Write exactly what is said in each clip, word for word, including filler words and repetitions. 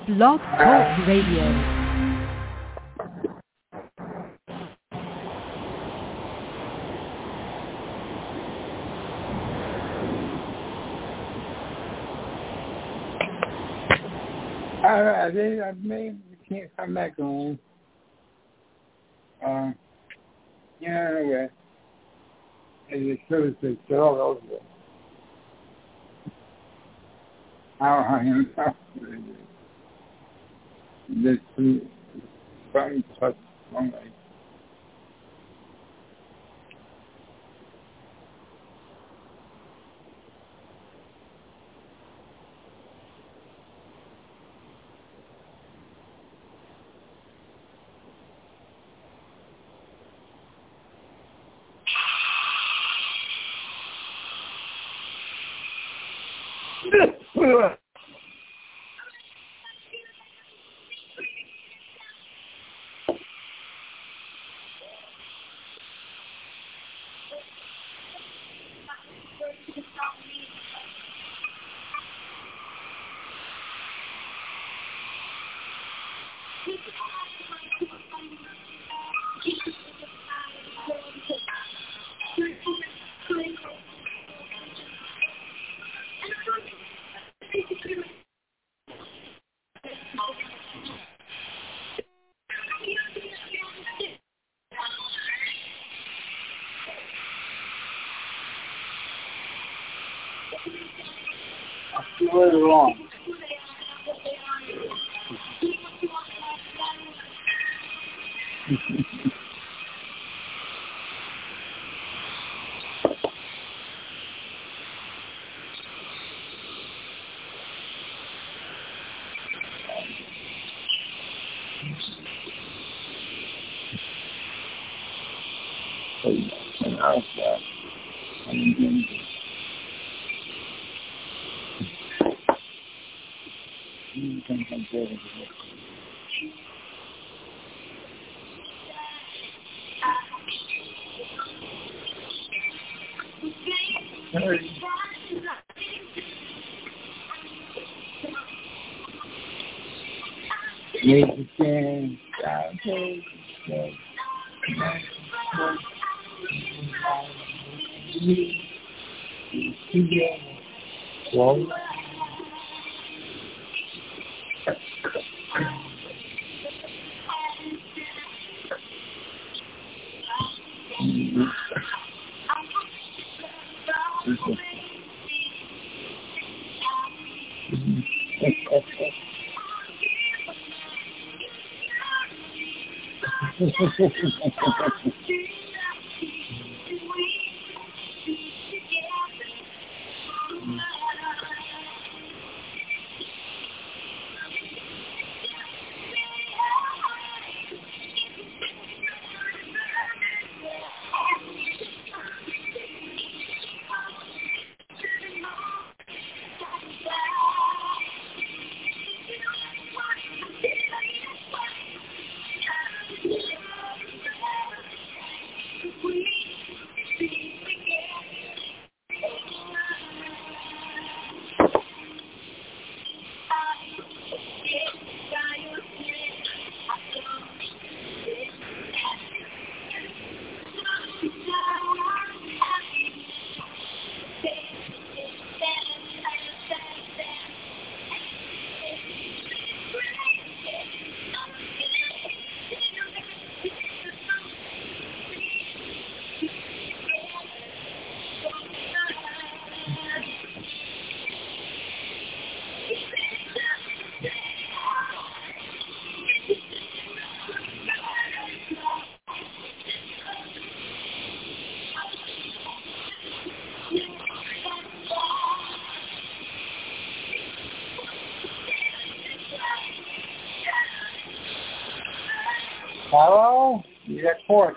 Blog Talk Radio. All right, I think I may we can't come back on. Uh, yeah, okay. And it's sort of it's all over. How I am. This from such one way. I feel it wrong. And I was you can compare it. Make the change. I'll take the together. Well, hello? You got court.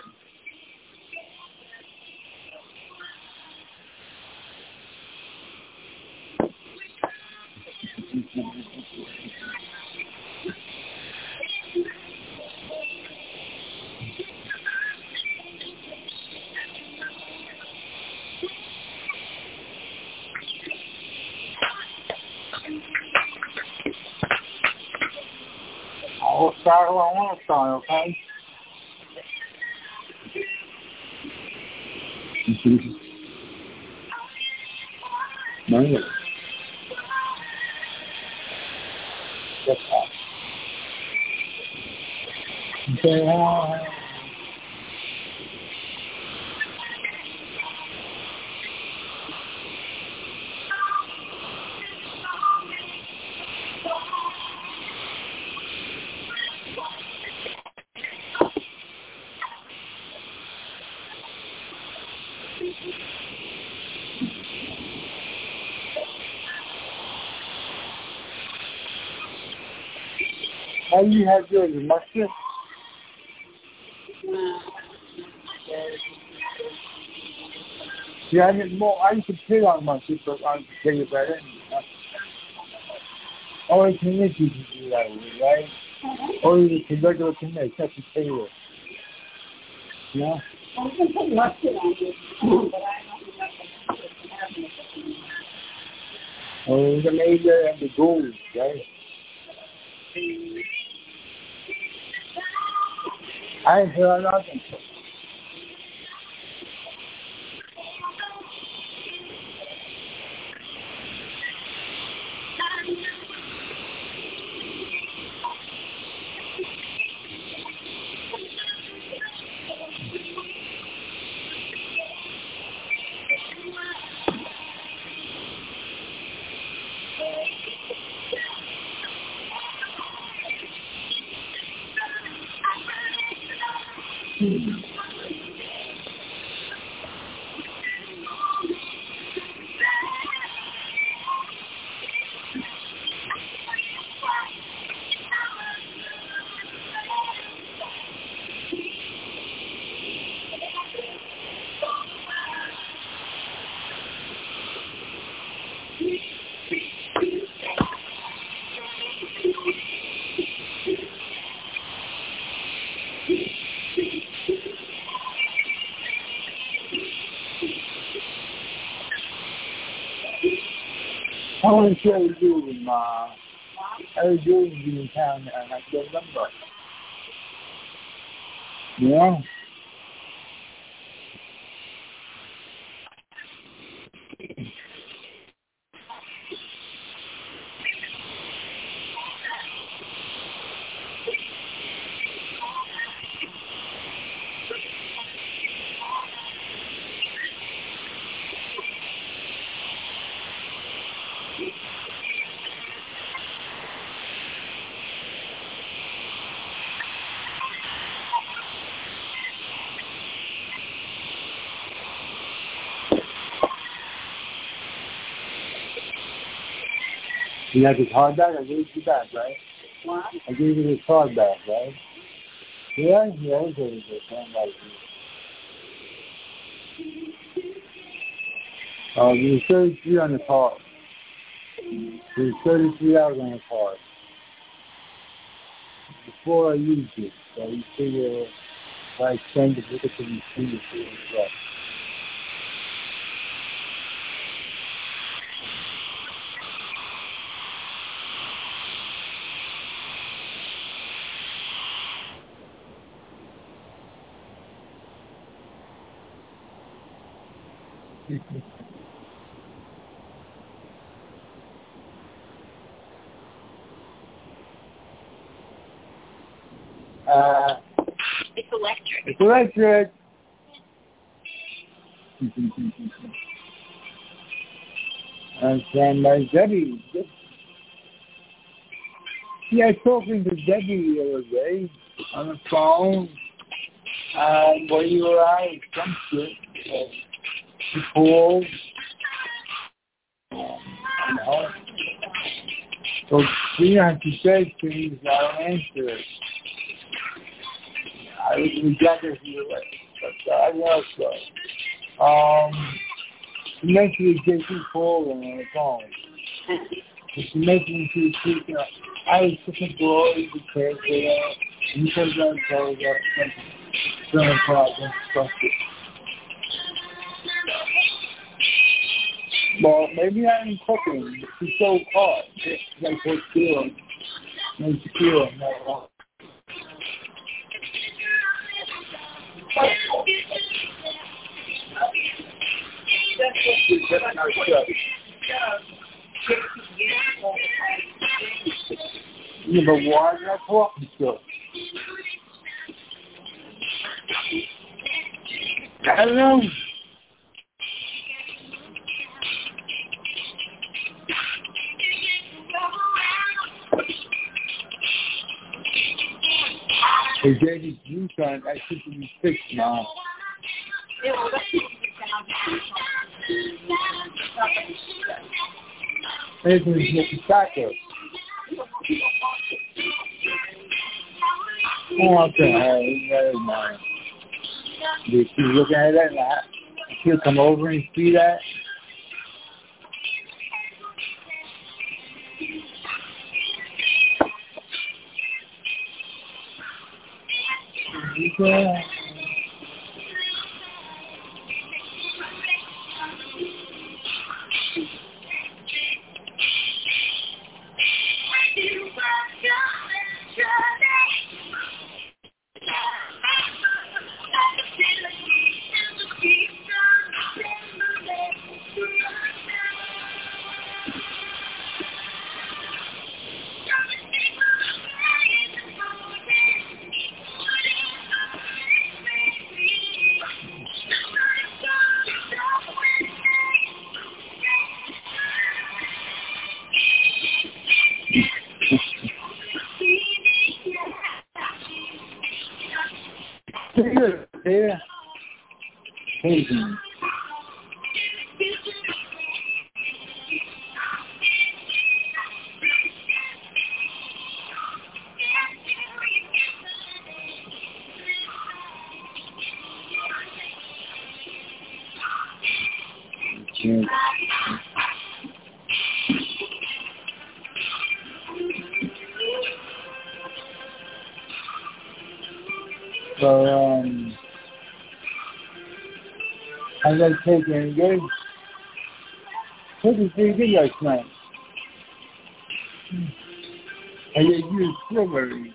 We'll start who I want to start, okay? No. That's all. Okay, uh, how you have yours, mustard? Yeah, I mean, more, I used to pay on mustard, but I used to pay it better. Oh, it's in it, you can do that, right? Or it's a regular thing that you have to pay it. Yeah? I can put mustard on it, but I don't know. Oh, the major and the gold, right? I ain't heard nothing. I want to show you in uh, I was doing in town and I don't remember. Yeah. You have his card back? I gave you back, right? What? I gave you his card back, right? Yeah, he always has his card back. Uh, there was thirty-three on the card. There was thirty-three hours on the card. Before I used it, so you figure if I extend the ticket to the machine, it's right. uh, it's electric. It's electric. And then uh, Debbie. Yeah, I was talking to Debbie the other day on the phone. And when you were out, some shit. Uh, she called. Um, no. So she had to say to me, I don't answer it. I was rejected you, but I was so. Um, she mentioned J C calling on the phone. She mentioned she was speaking. I was looking for all the kids there. And he comes out and tells us some problem stuff. Well, maybe I'm cooking. She's so hot. It's like her feeling. Makes you feel that Yeah, but why is that talking to? I don't know. Hey, Daddy, you trying that shit to be fixed now. Everything's getting stacked up. Oh, what the hell? That is mine. She's looking at that now. She'll come over and see that. Yeah. Good, yeah. Hey. Yeah. So, um, I got to take it and get it. Take it pretty good last night. I got to use strawberries.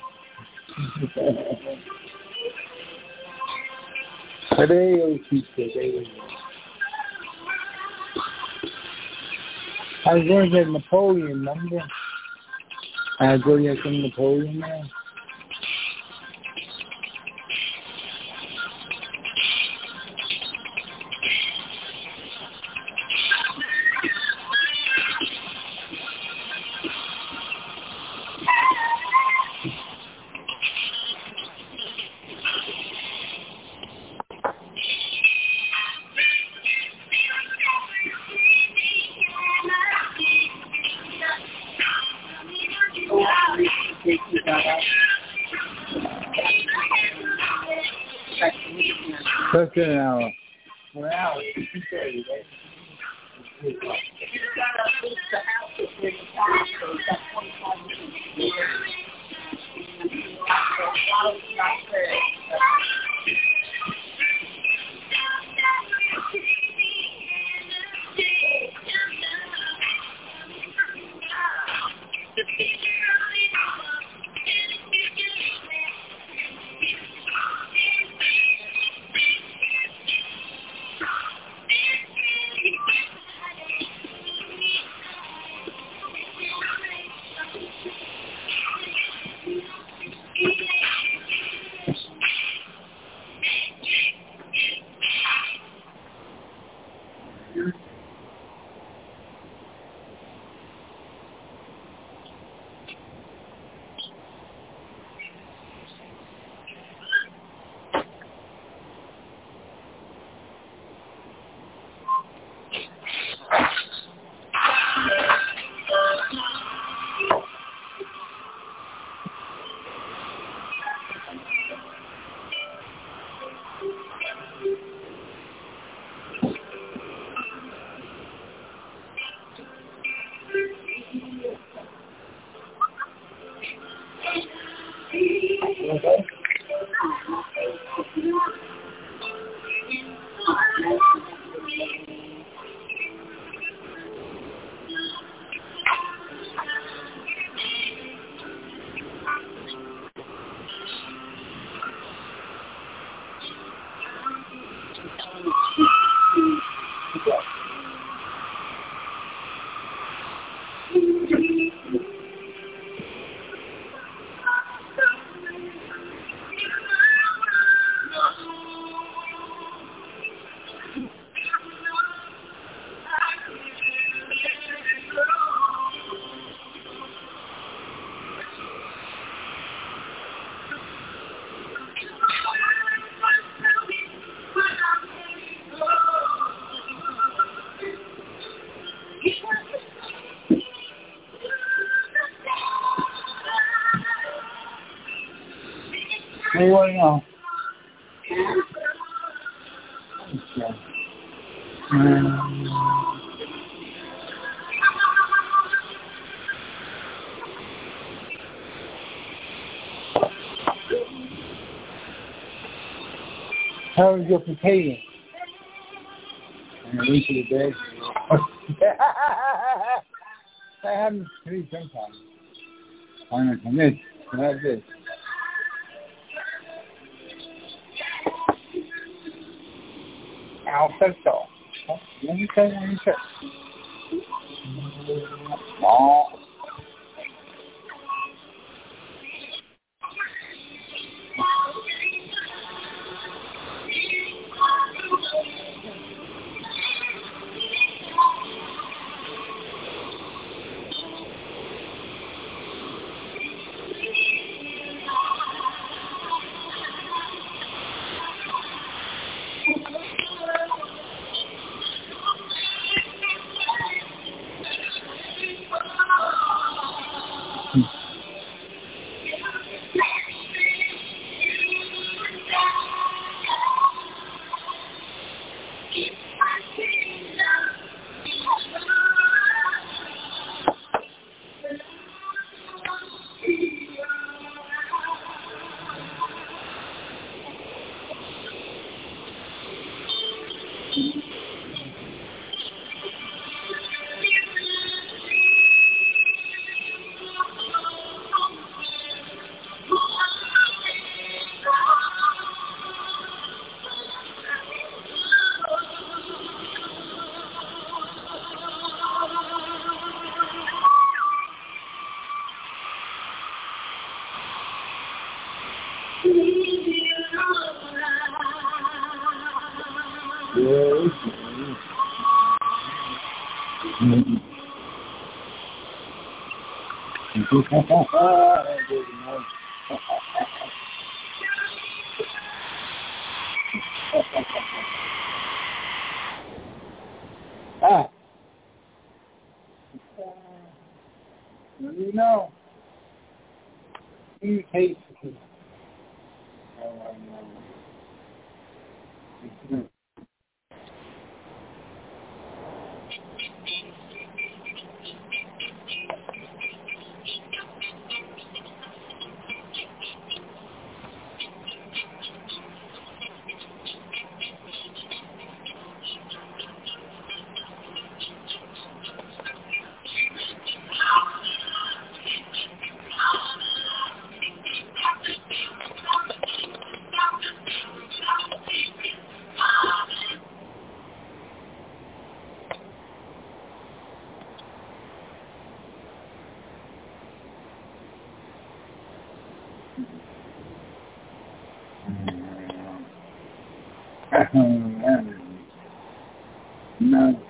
Today, oh, today. I was going to get Napoleon, remember? I was going to get some Napoleon there. That's an hour. An hour. Hey, what now? Okay. Um, how was your potato? I'm reaching the bed. That happens to me sometimes. I'm going to miss. Not this. Alfredo. Let me say, let me say. Oh. Ah. You know, you hate it. No.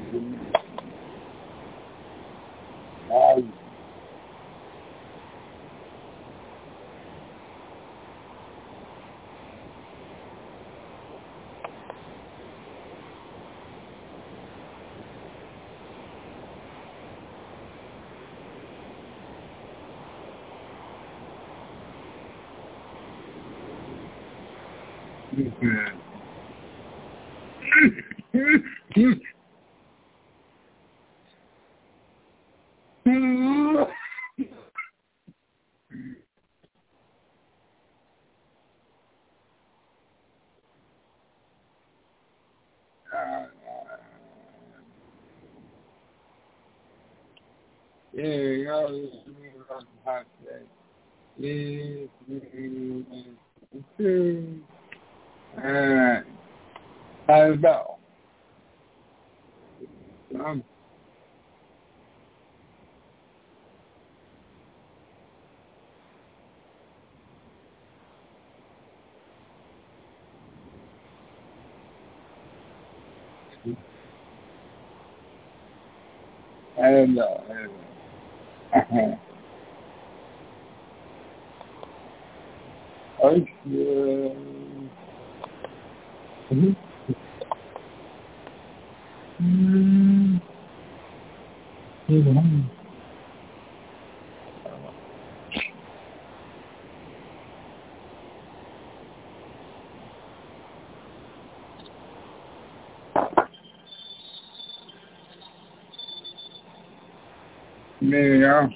There you go. This is me about the hot today. Yes, two. Alright. How's it go? Um, I don't know. I don't know. Uh-huh. Okay. Mm-hmm. Mm-hmm. Mm-hmm. There you go.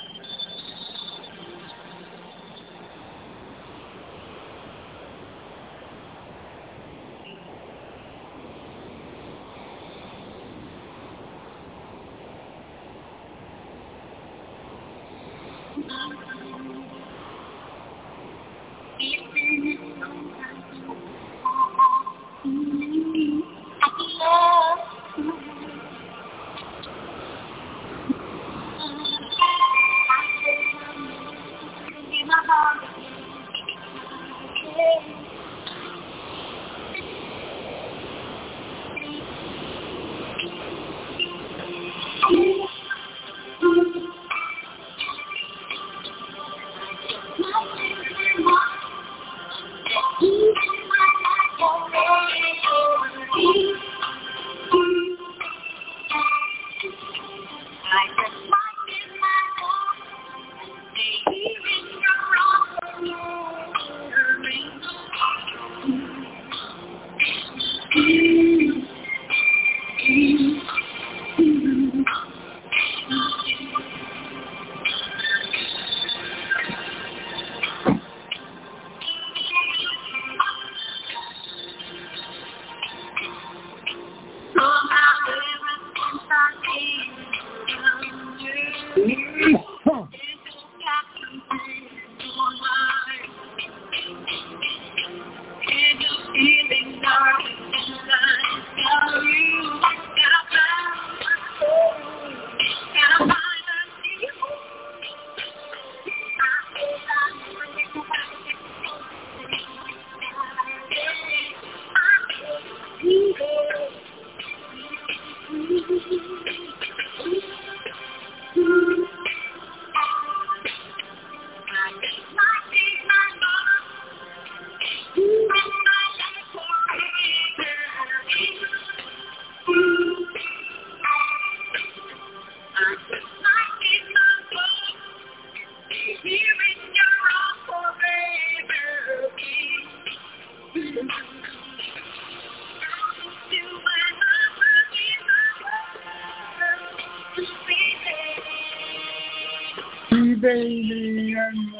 Baby, and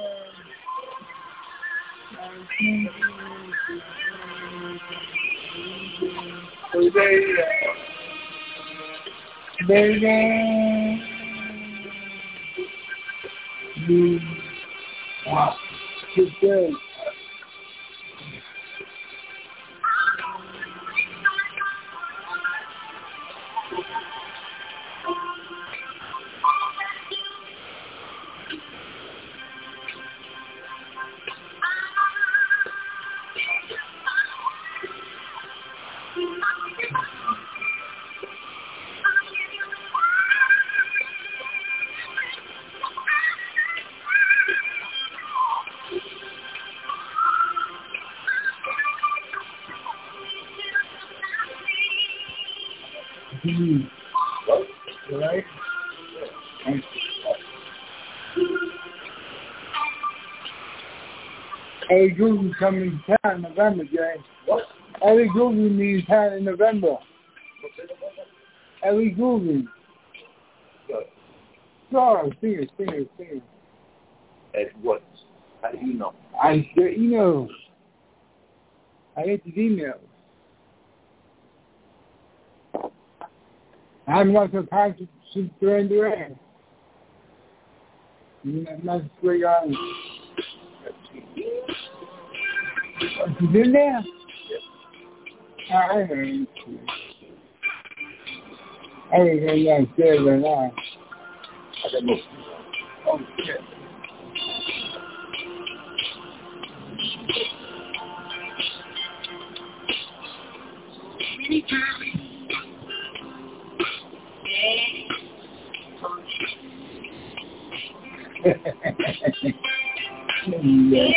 uh, baby, baby, you wow, good day. Mm-hmm. Right? Ellie Goulding's coming to town in November, Jay. What? Ellie Goulding means town in November. Ellie Goulding. Sorry, singer, singer, singer. At what? How do you know? I get emails. I get these emails. I haven't got to pass it since Duran Duran. You know, that's where you are. You been there? Yeah. I heard you. I was going downstairs right now. I got no. Oh, shit. Many times. Yeah.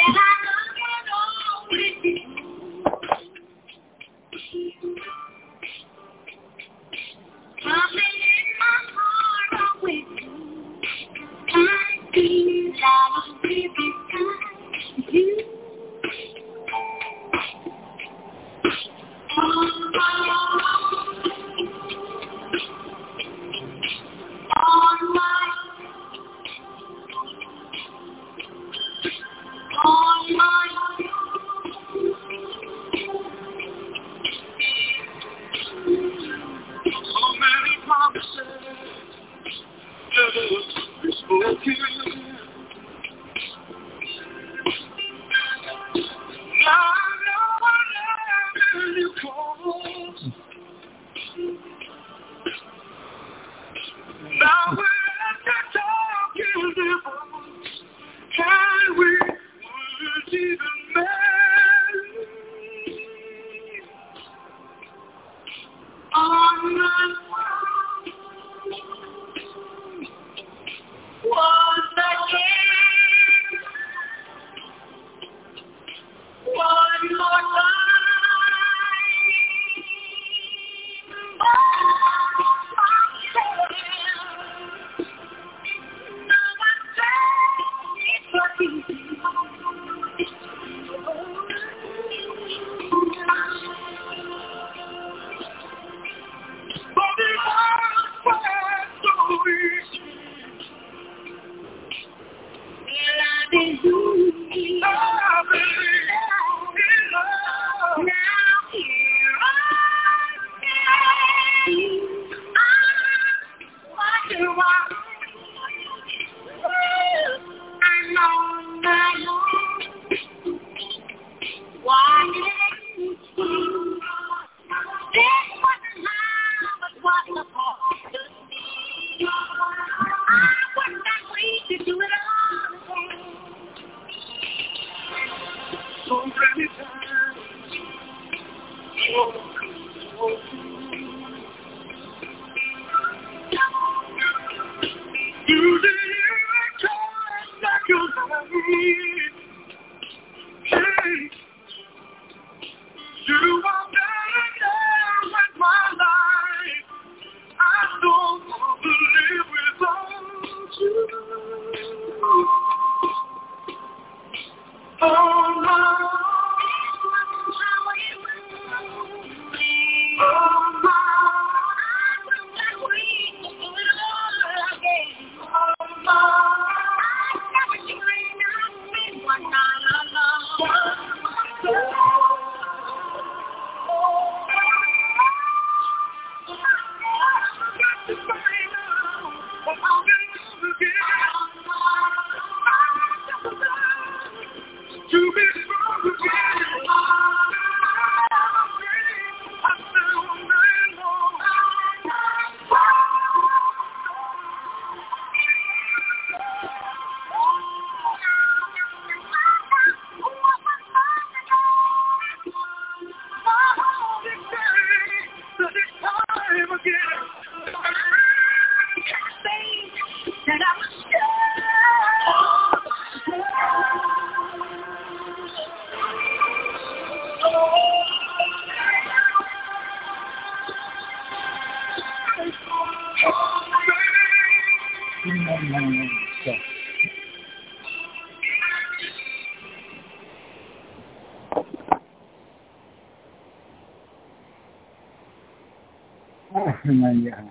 Yeah.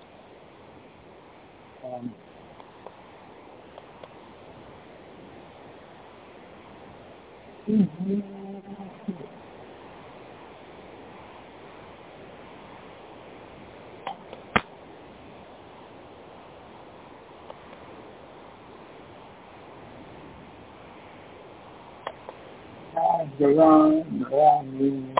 Um, mm-hmm. Galan, Galan,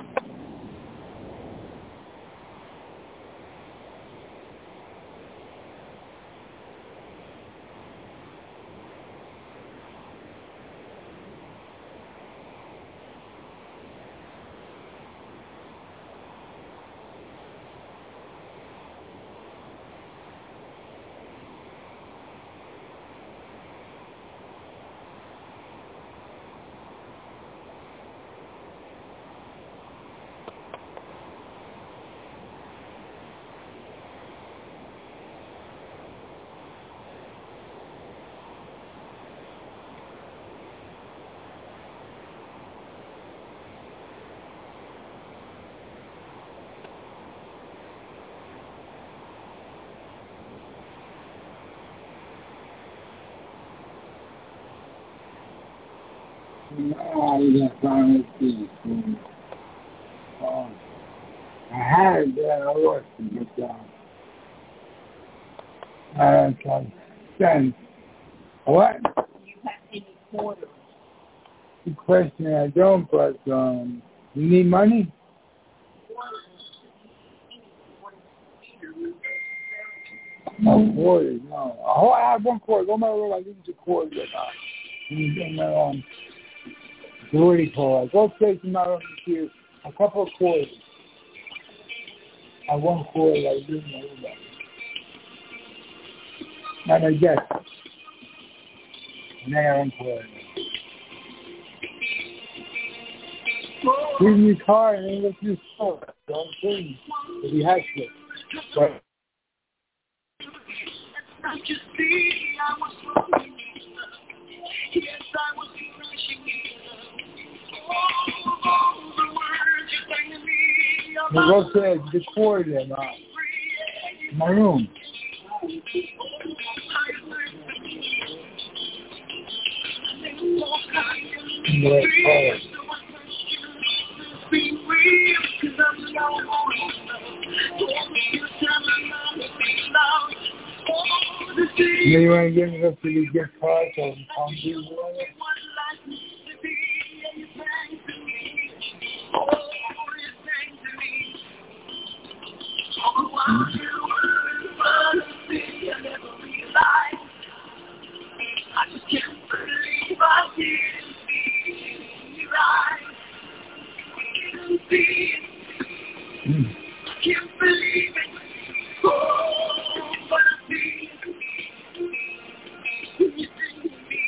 no, yeah, finally see. Um, I had that, I lost it, but um, I can send. What? You have any quarters? Good question, I don't, but um, you need money? No quarters, no. Oh, I have one quarter. Go my room, I give you a quarter. But, uh, in my um, what do you call it? Go take my room to you a couple of quarters. I have one quarter, I give you my room. And I guess. And then I one quarter. Give me your car and then let's use store. Don't think if you have to. But we'll go to the quarter then, uh, my room. Yes, yes. You want to give me up to the gift card so I'll do it? I just can't believe I didn't see you right. I didn't see it. Mm. I can't believe it. Oh, but I see it. When you think of me,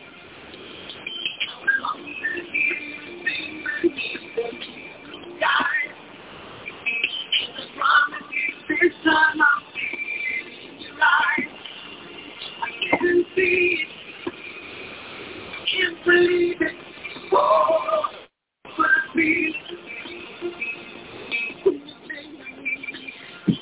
how long did you think of me? Guys, I promise you this time I'll see it in your eyes. I didn't see it. Can't believe it. Oh, but I feel it. When you think of me,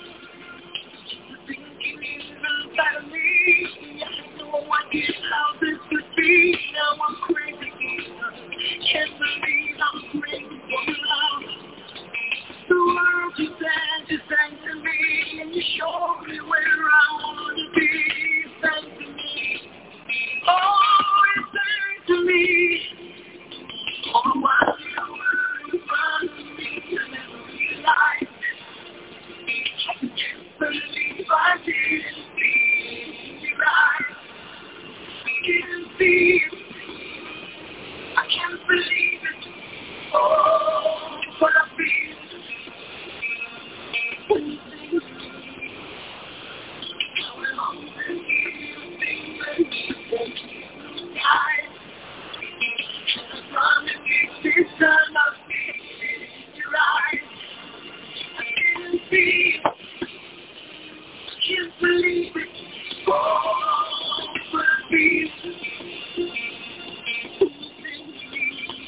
thinking even about me. I had no idea how this could be. Now I'm crazy. Can't believe I'm crazy for love. The world you sang, you sang to me, and you showed me where I want to be. You sang to me. Oh, you sang to me. Oh, while you were in front of me, I never realized. I can't believe I didn't see you right. I didn't see it. I can't believe it. Oh, but I feel it. When you think of me, how long did you think of me? Guys, I promise you this time I'll see it in your eyes. I didn't see it. I can't believe it. Oh, but I feel it. When you think of me.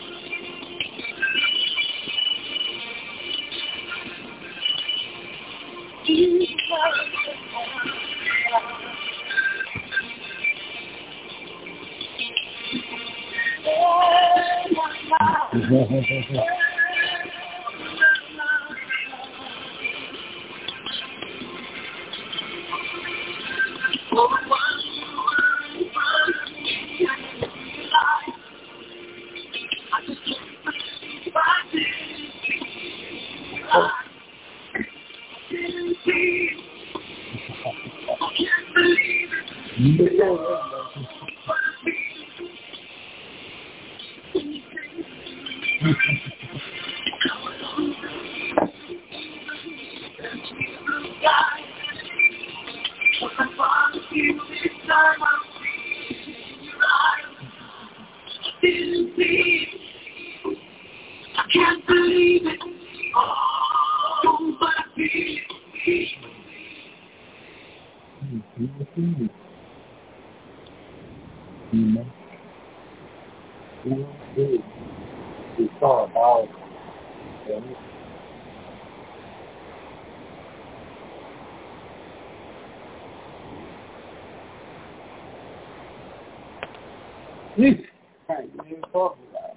I just can't believe I didn't see you right. I didn't see it. I can't believe it. But I feel it. When you think of me. How long did you guys? What I promise you this time I'll see it in your eyes. I didn't see it. I can't believe it. Oh, but I feel it. Mm. Mm. Mm. We saw about it. Right, you didn't talk about it.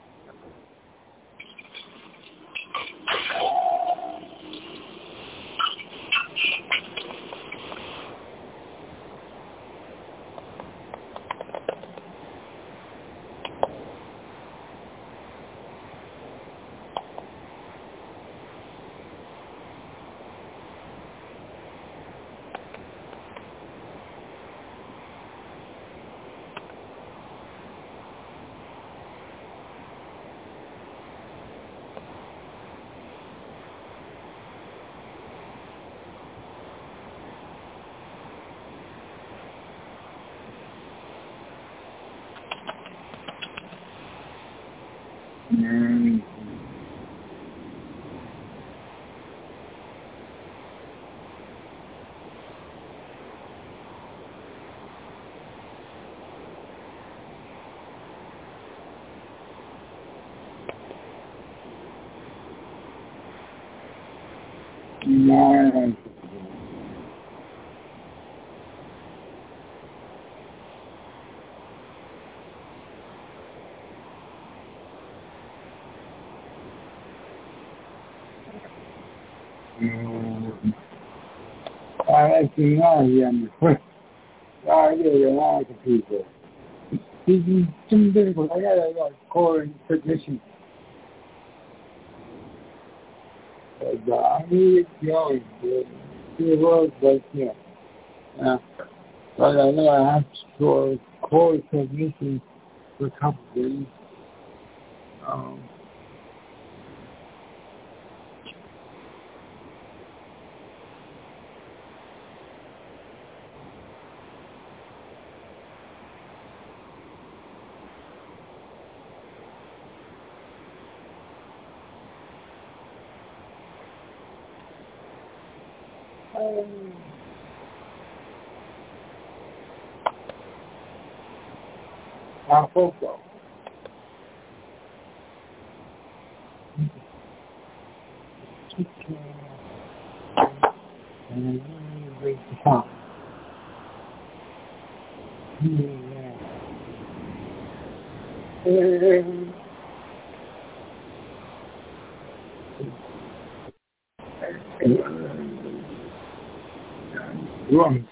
Mm. Nice. Um, I actually know he on the first. I get a lot of people. He's some difficult. I got a like, core technician. But uh, I need it going. It was, but yeah. Yeah. But I know I have to store core technician for a couple of days. Um, um, I hope so. And then break the top. Wrong.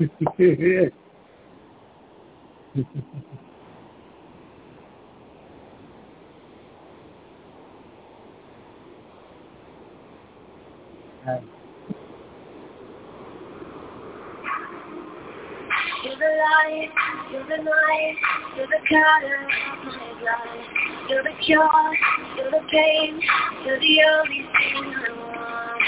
You're the light, you're the night, you're the color of my life. You're the cure, you're the pain, you're the only thing I want.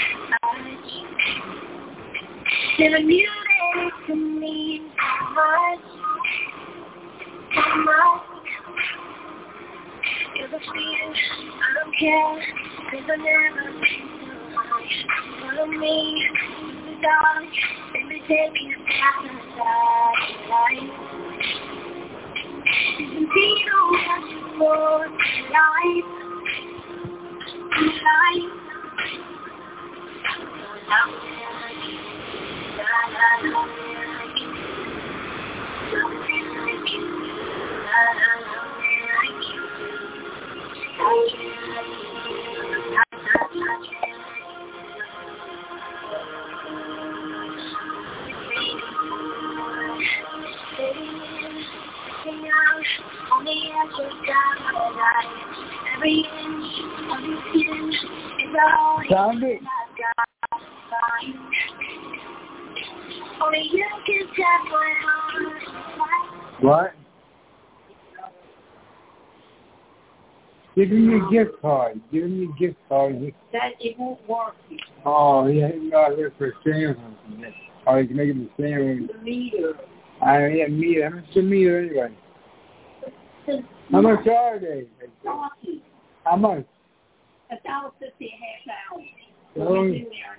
I never knew that it could mean so much, so much. You're the fear, I don't care, cause I've never been so high. Follow me, in the dark, let me take you past the light. Isn't it all just for life? Life. Love me like you. La la, love me like you. Love me like you. La la, love me like you. Touch me like you. Touch, touch, touch me like you. On the edge of my life, every inch of your skin is all Sound it. I've got. Only you can tap my heart. What? Give me a gift card. Give me a gift card. That it won't work. Oh, yeah, he's not here for a sandwich. Oh, you can make him a sandwich. The meter. I yeah, meter. How much is the meter anyway? How much are they? Coffee. How much? A dollar fifty a half hour. Oh. He's in there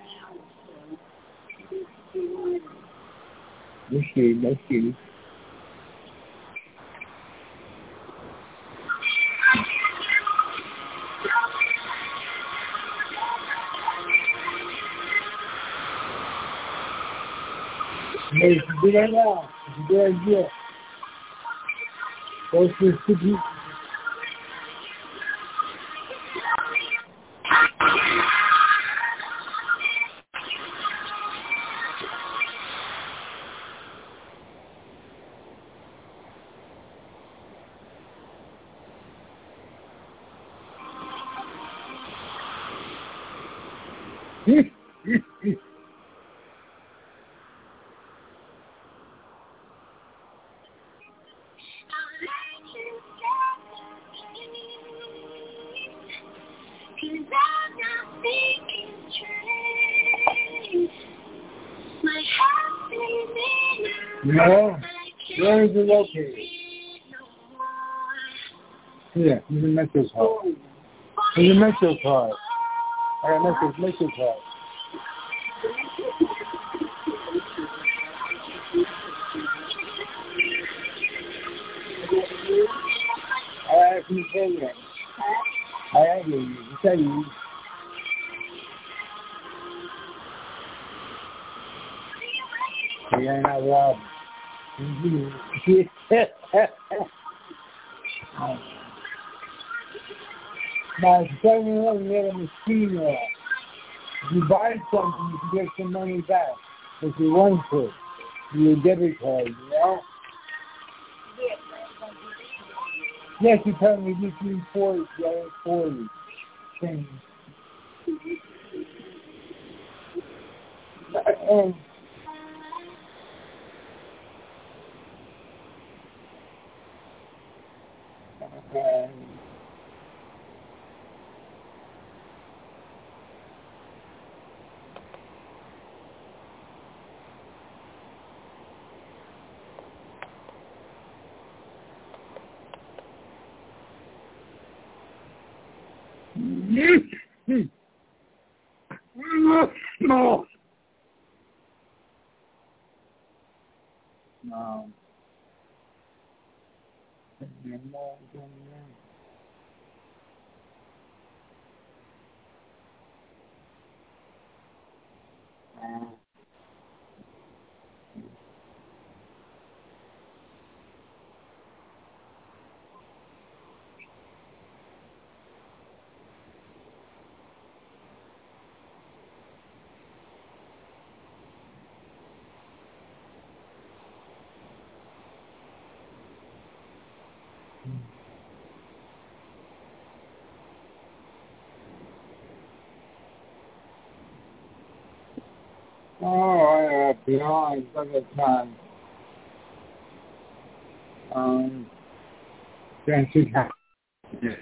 now. Let's see, let's see. Hey, you can do that now. It's a good idea. Go to the city. No, where is it located? Yeah, he's in Metro's house. He's in Metro's house. I got Metro's, Metro's house. I have to tell you. I have to tell you. Yeah, not Rob. Now, it's seven eleven, we had a machine there. If you buy something, you can get some money back. If you want to, your debit card, you know? Yes, you tell me between forty, yeah, forty. Change. And okay. No. No. Oh, I behind other time. Um, Francis. Yeah.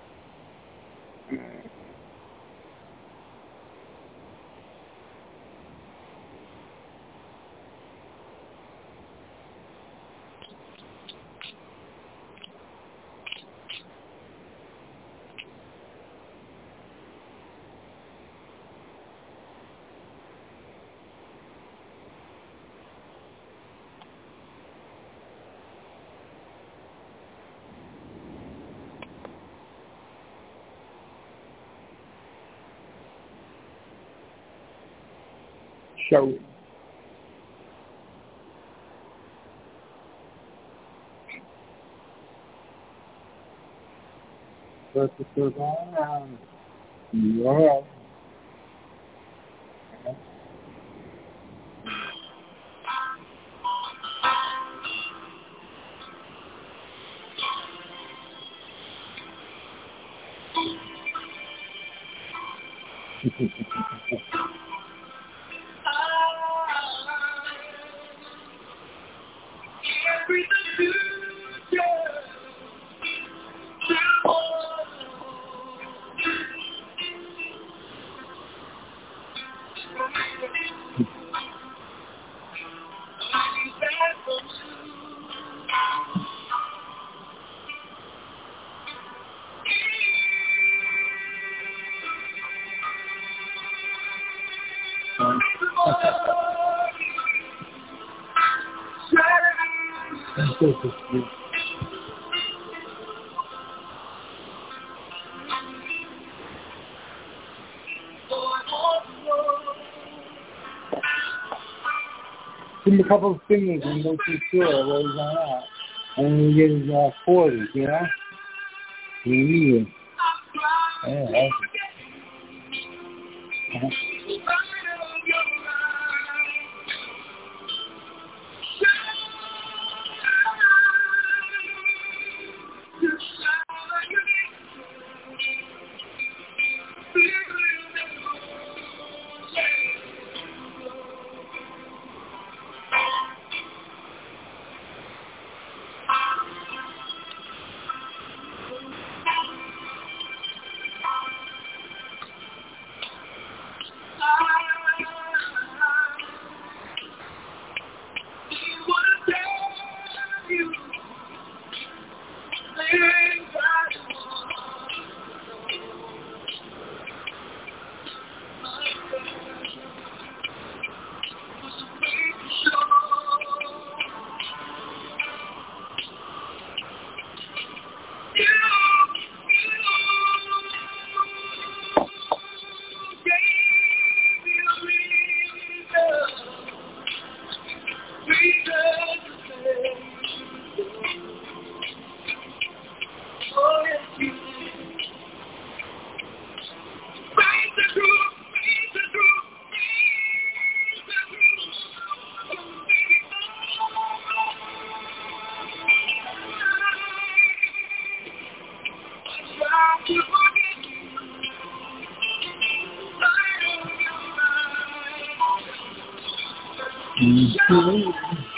Show it. But the first one, yeah. Give him a couple of fingers and go too sure where he's on at. And then he gets uh, forty, you know? You need it. Yeah, that's uh-huh. Mm-hmm.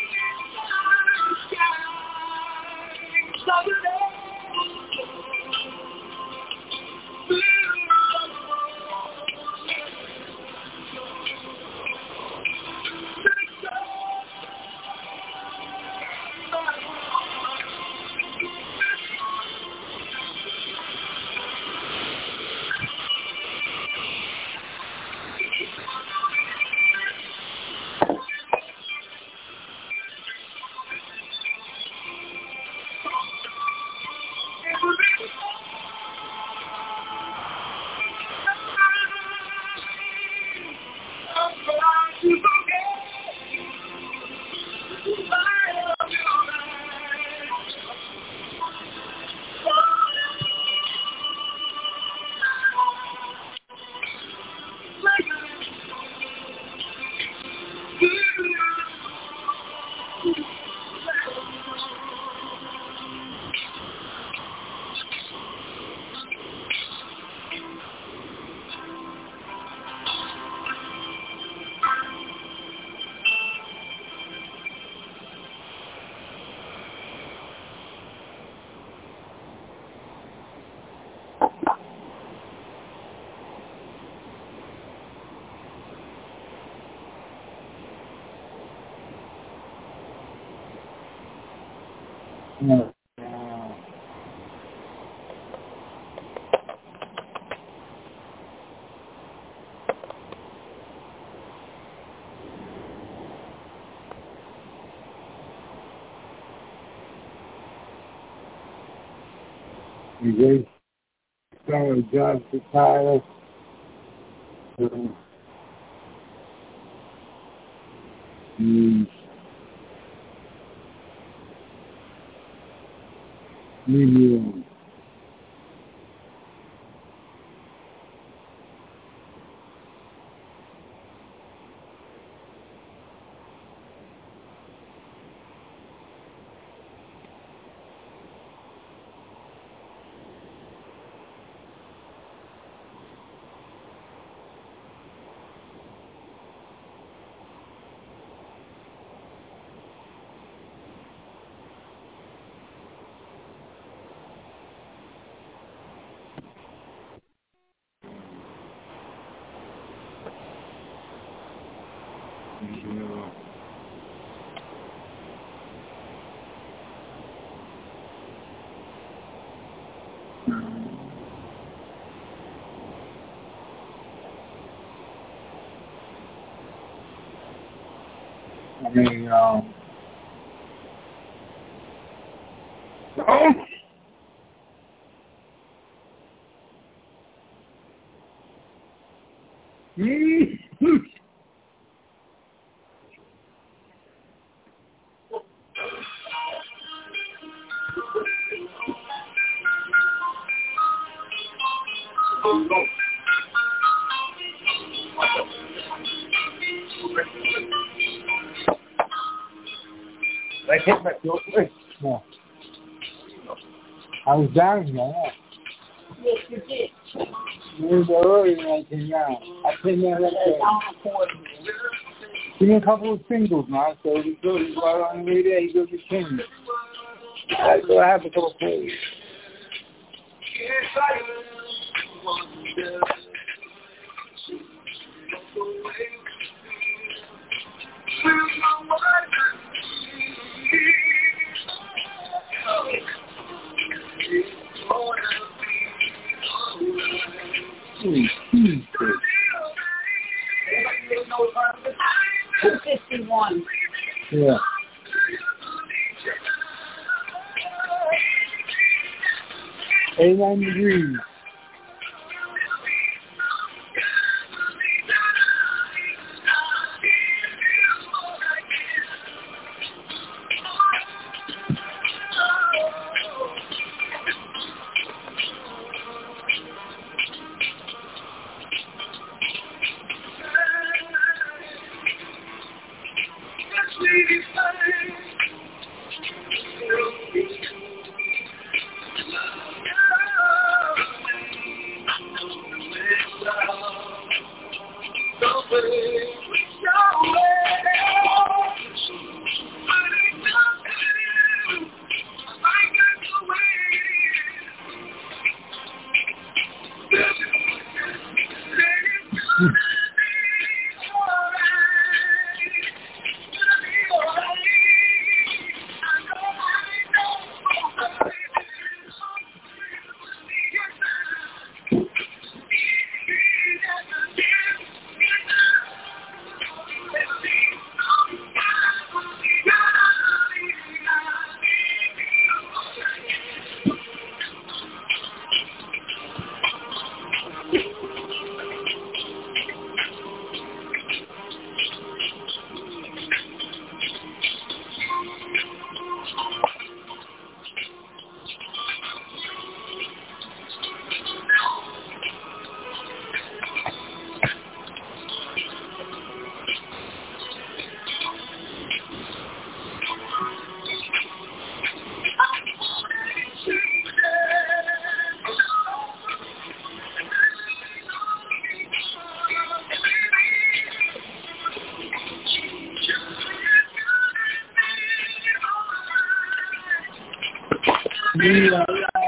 No. We gave some jobs to Tyler. Um, mm. Medium. I mean, um, oh! Mm-hmm. I hit my throat. No. I was down here. Yeah. Yes, you did. It was early when I came down. I came down that day. Give me a couple of singles now, so he goes right on the way there. He goes to King. I so I have a couple of plays. Mm-hmm. two fifty-one. Yeah. eighty-nine degrees. Yeah.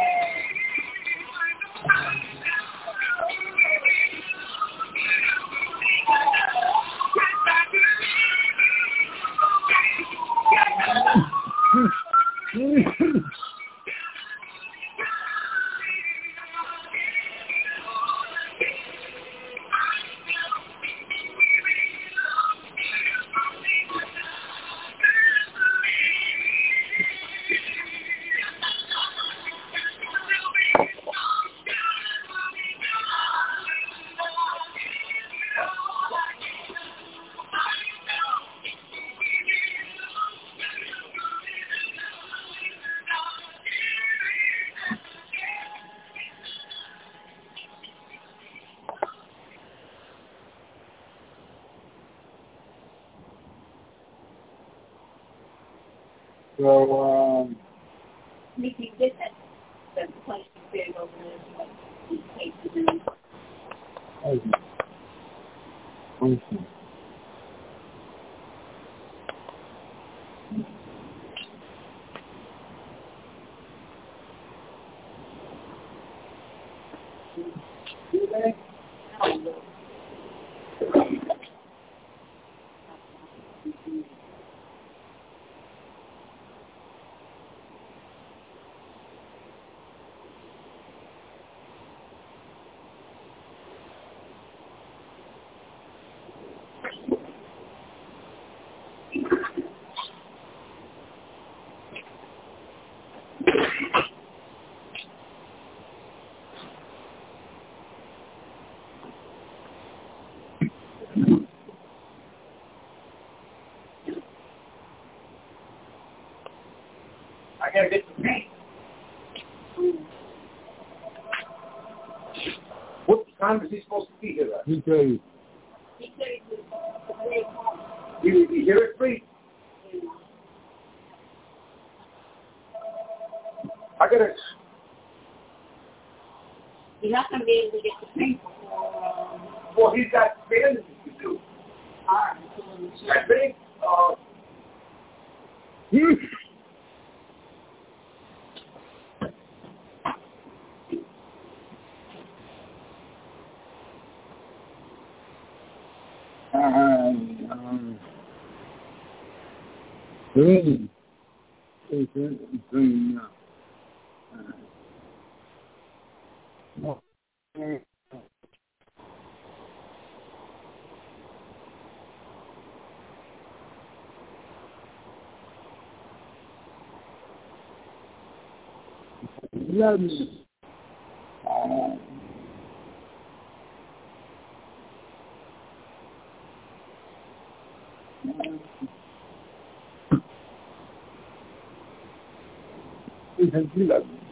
So, um... We can get that, that place big over there, like, these places in. Okay. Okay. I gotta get the paint. What time is he supposed to be here at? He tell you. He said it was three o'clock. You be here at three? I gotta... You're not going to be able to get the paint before, um... Well, he's got standing to do. All right. I think, uh... Um, um, green. It's green now. Uh, Love me. Um, Isn't he love me?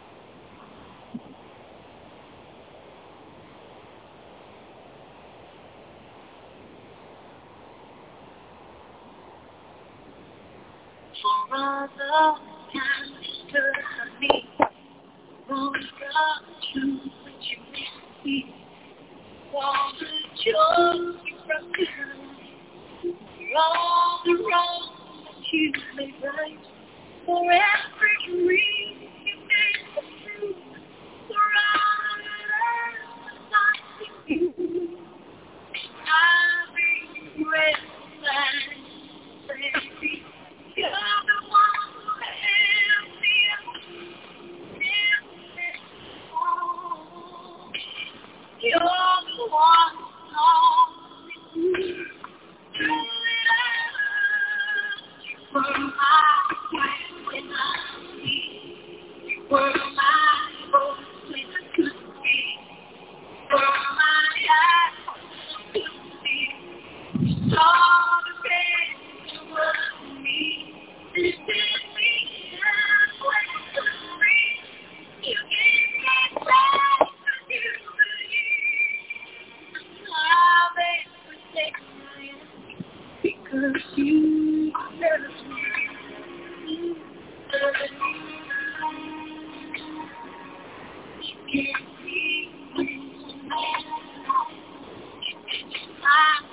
For all the cancer honey, won't God do what you see? All the joy you brought behind, for all the wrong that you made right, for every dream you made come true, for all the love I see you. You're the one who knows me through it all. You were my friend when I need. You were my voice when I couldn't speak. You were my eyes when I couldn't see. You saw the best you were for me. This is me, I'm when I couldn't breathe. You gave me life to do it. Because you love me. You can't see me. I'm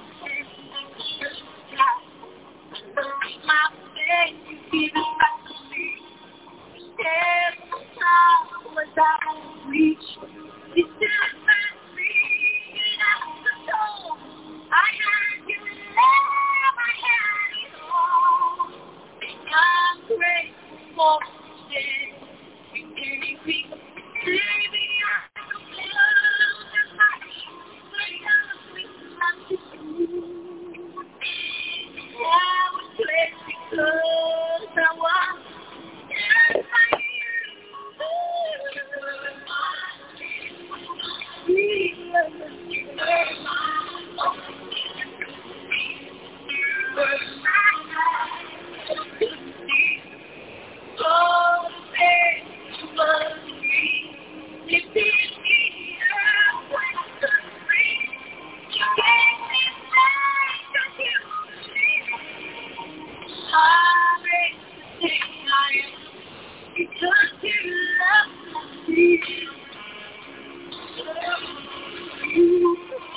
my face, you give it back to me. Every time was out of reach. You still met me at the door. I had you there, I had it all. I'm grateful for today. You gave me, baby, I can feel the light. When I'm with you, I was blessed because I was. Because you love me. You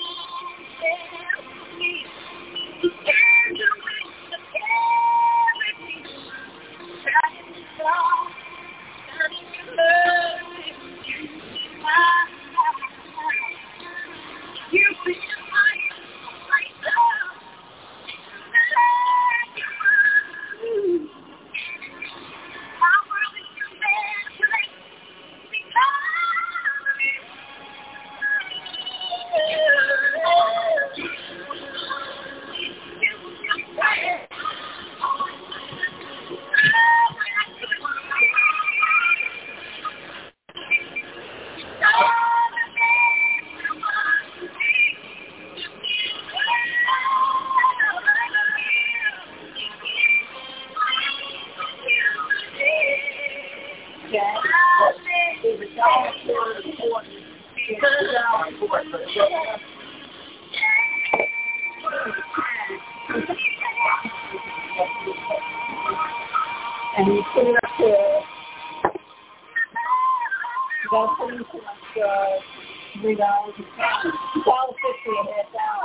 help me to stand with everything. Trying to solve, trying to love you. You've been my love. You. And you put it up there. You gotta put it into like uh, three dollars and fifty. Two dollars fifty a half hour.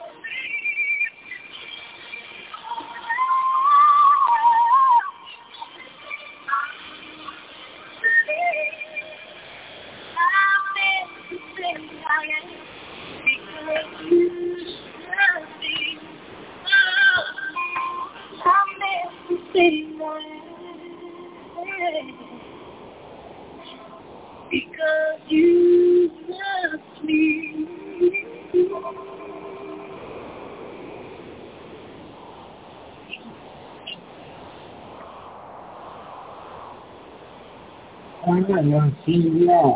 Because you love me. I don't see that.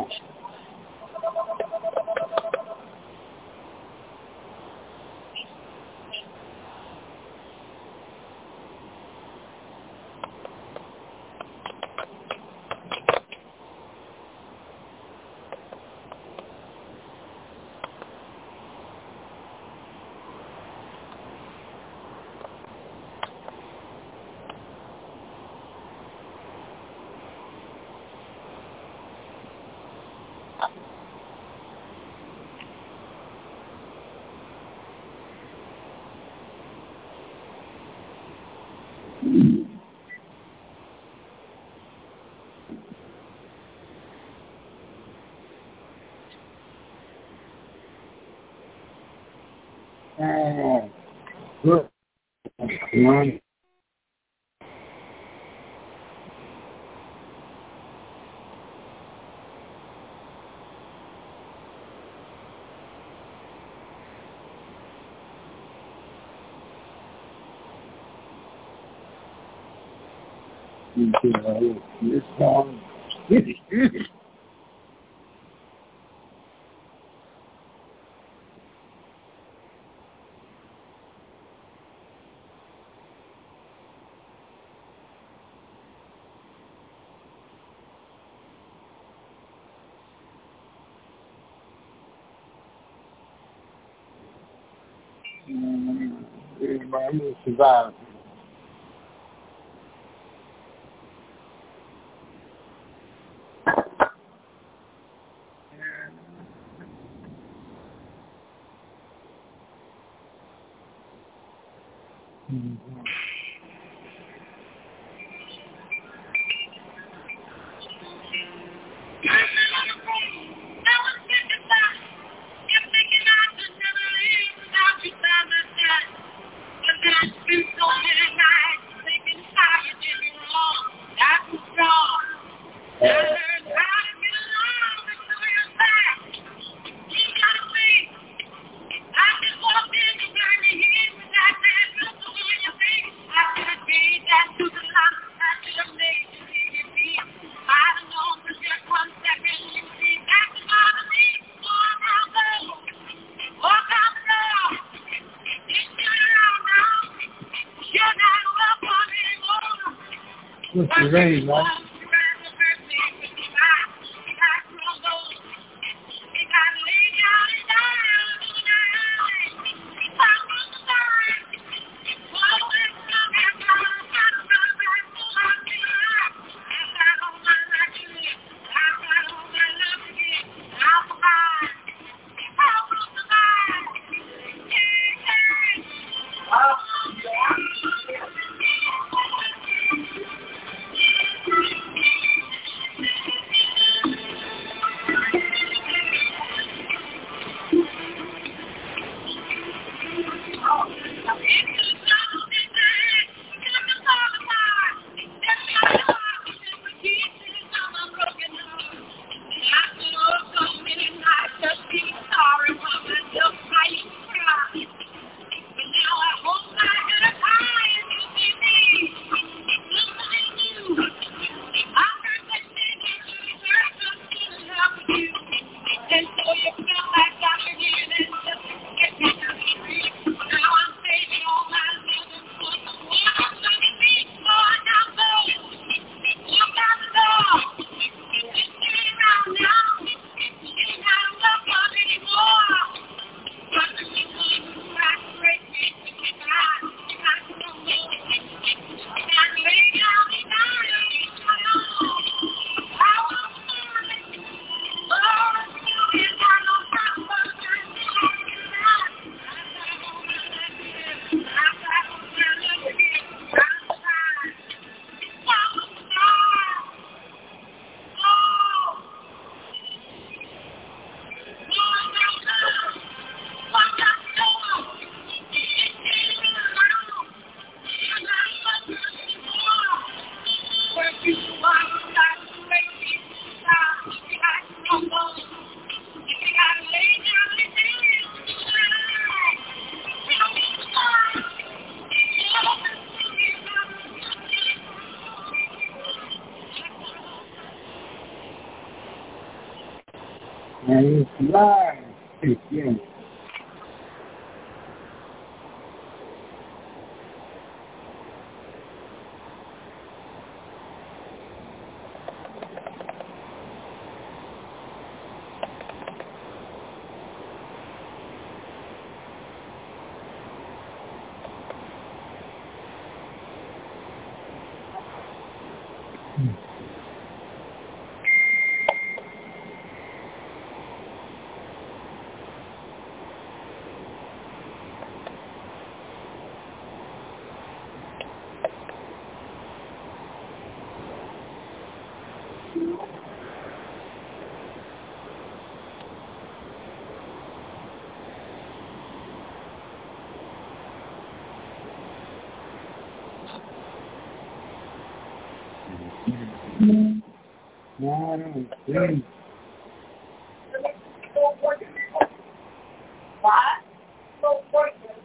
Uh, good. One. This song. I'm going to survive. Mm-hmm. What's the rain, right? And it's live again.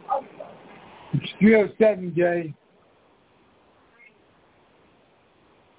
It's three oh seven, Jay.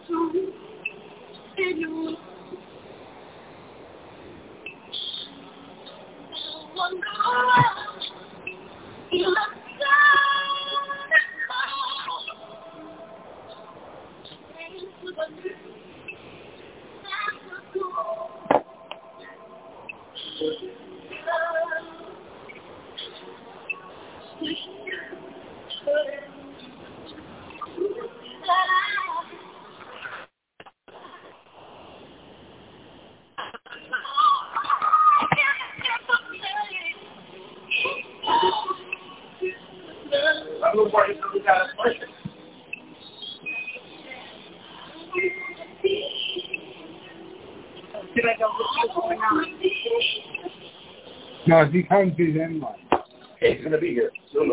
No, if he comes, he's in line. Hey, he's going to be here soon.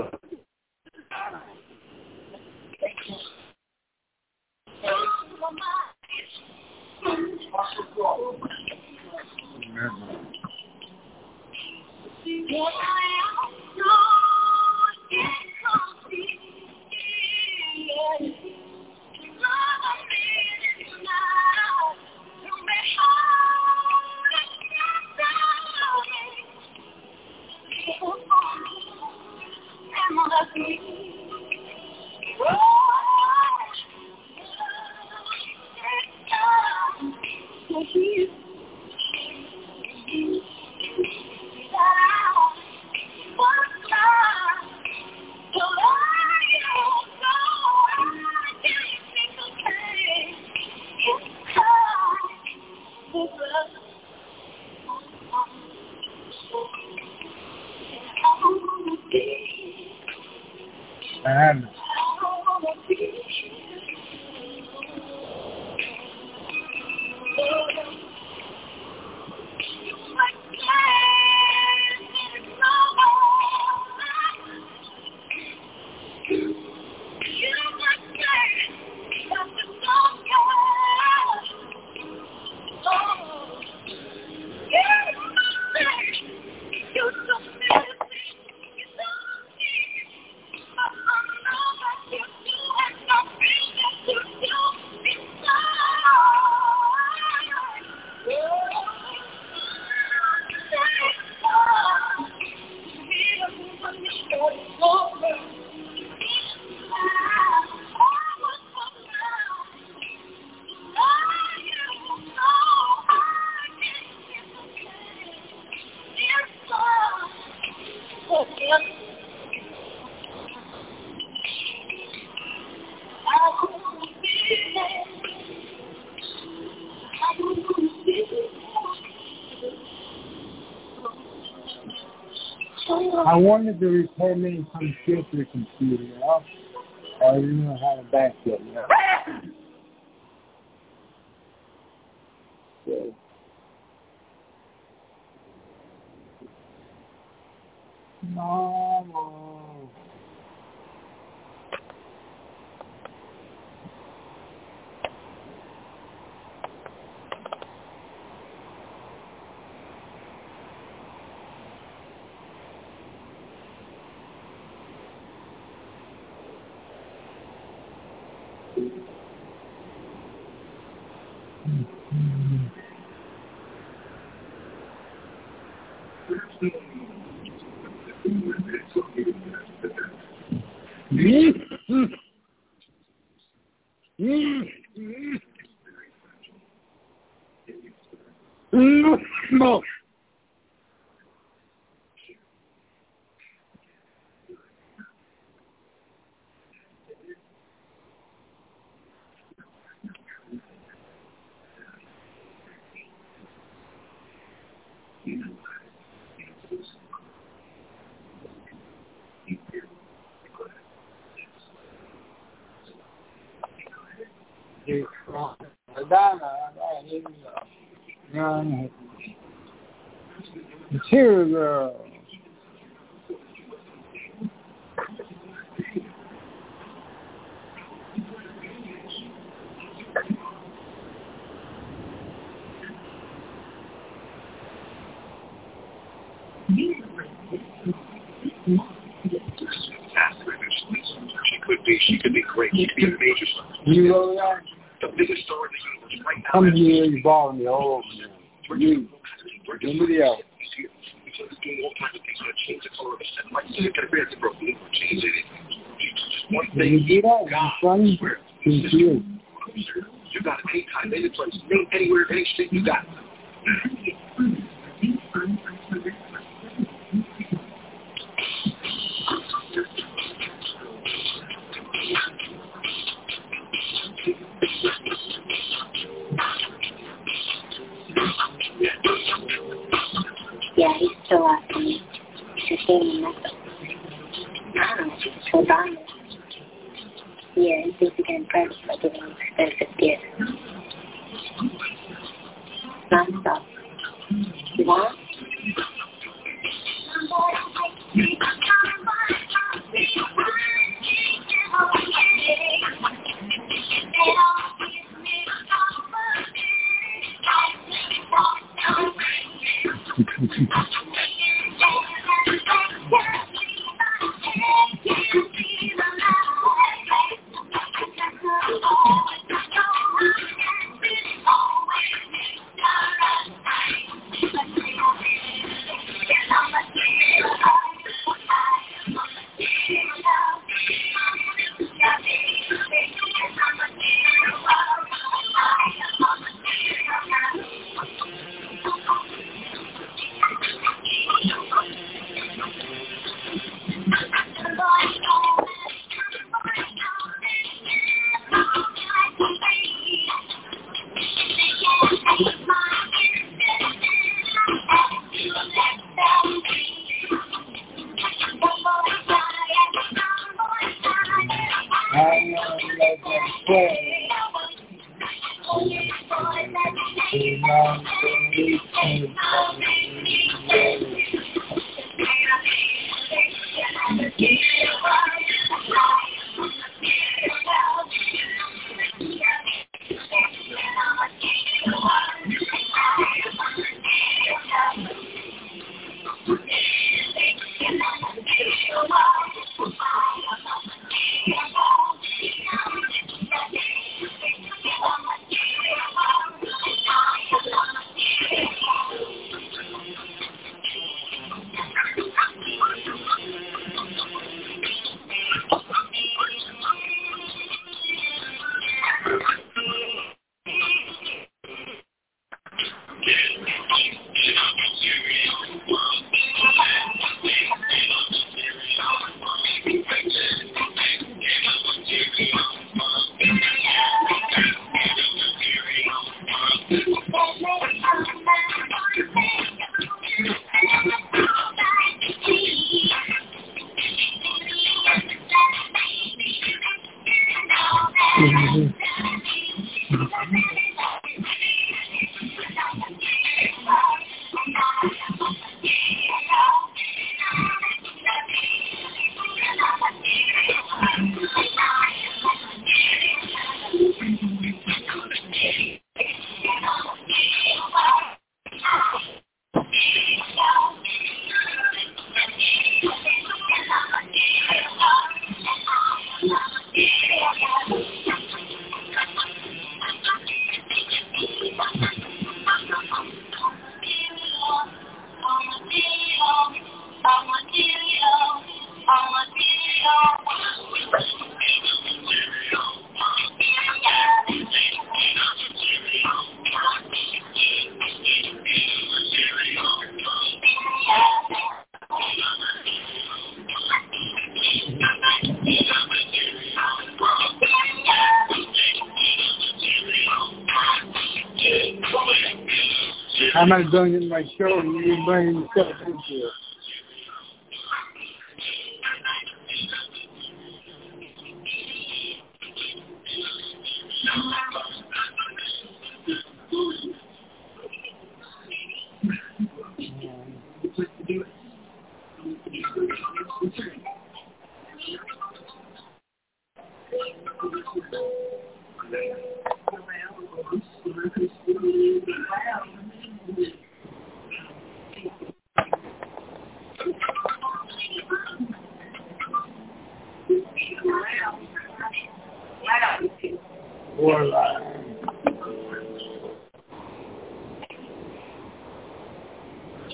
Um, I wanted to repair me some shit to the computer, you know? I didn't know how to back it, you know? So. No. No. Material girl. She could be, she could be great. She could be a major star. You know that? the biggest story in the universe right now. Come here, you ball me all over now. You, somebody else. Because it's doing all kinds of things that change the color of the sun. Like, you look at a fancy broke blue or change anything. Just one thing. You do that? God, funny? where? You do. You got it anytime, any place, name anywhere, any state, you got it. Yeah, he's still after me. He's getting messed up. I don't know, he's so dominant. Yeah, he thinks he can impress by giving him expensive gifts. Non-stop. You want? I'm not doing it in my show, and you're bringing stuff into it.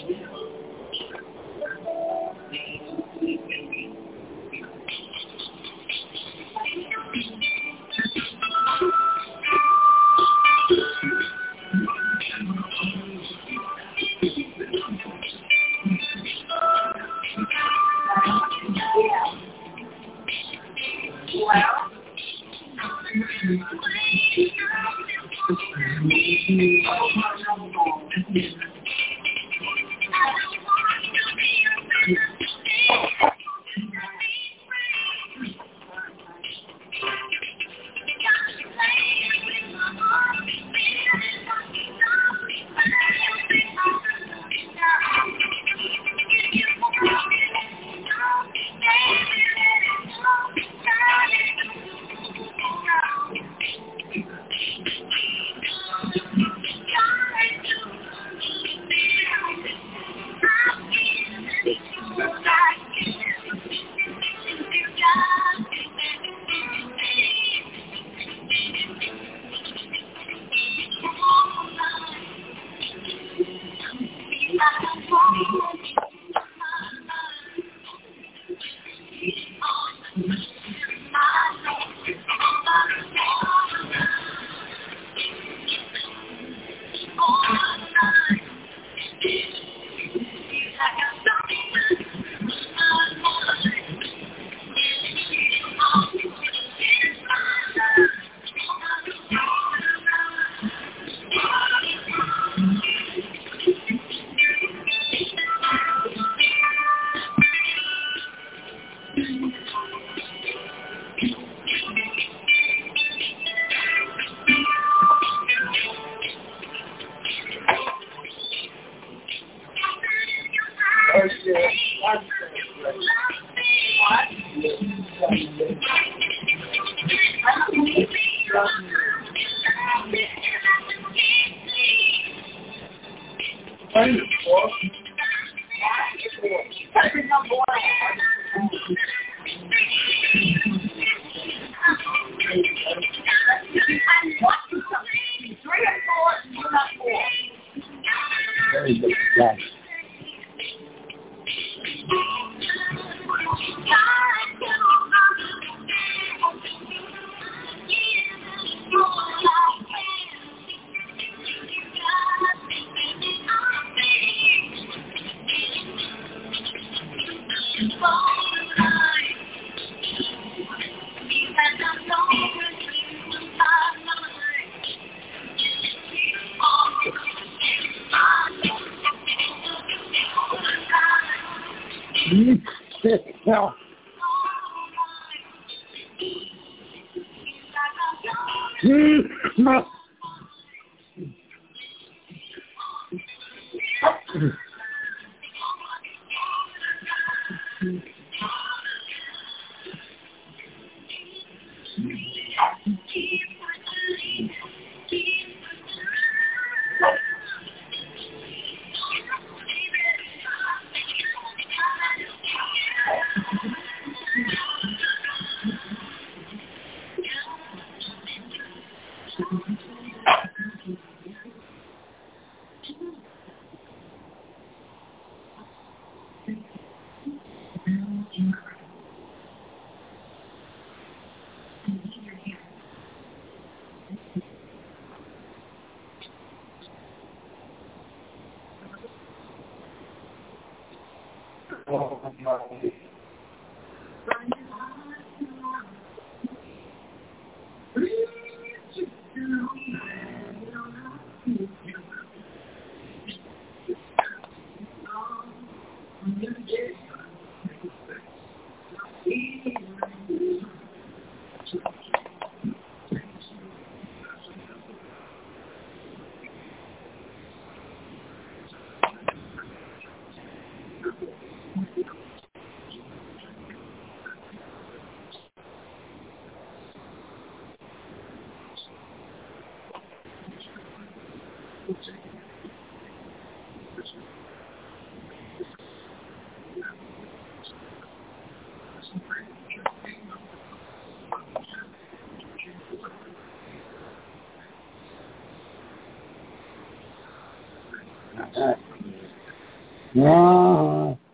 Now, no. Oh, my. Uh-huh.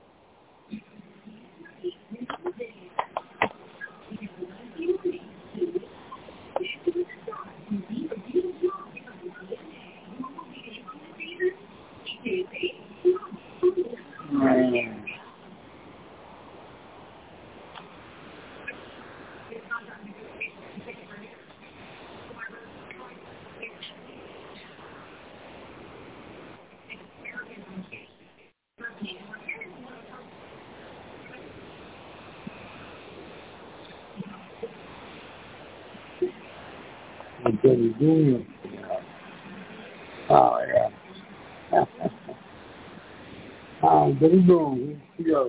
What are you doing? Oh, yeah. Oh, what are you doing? Yo.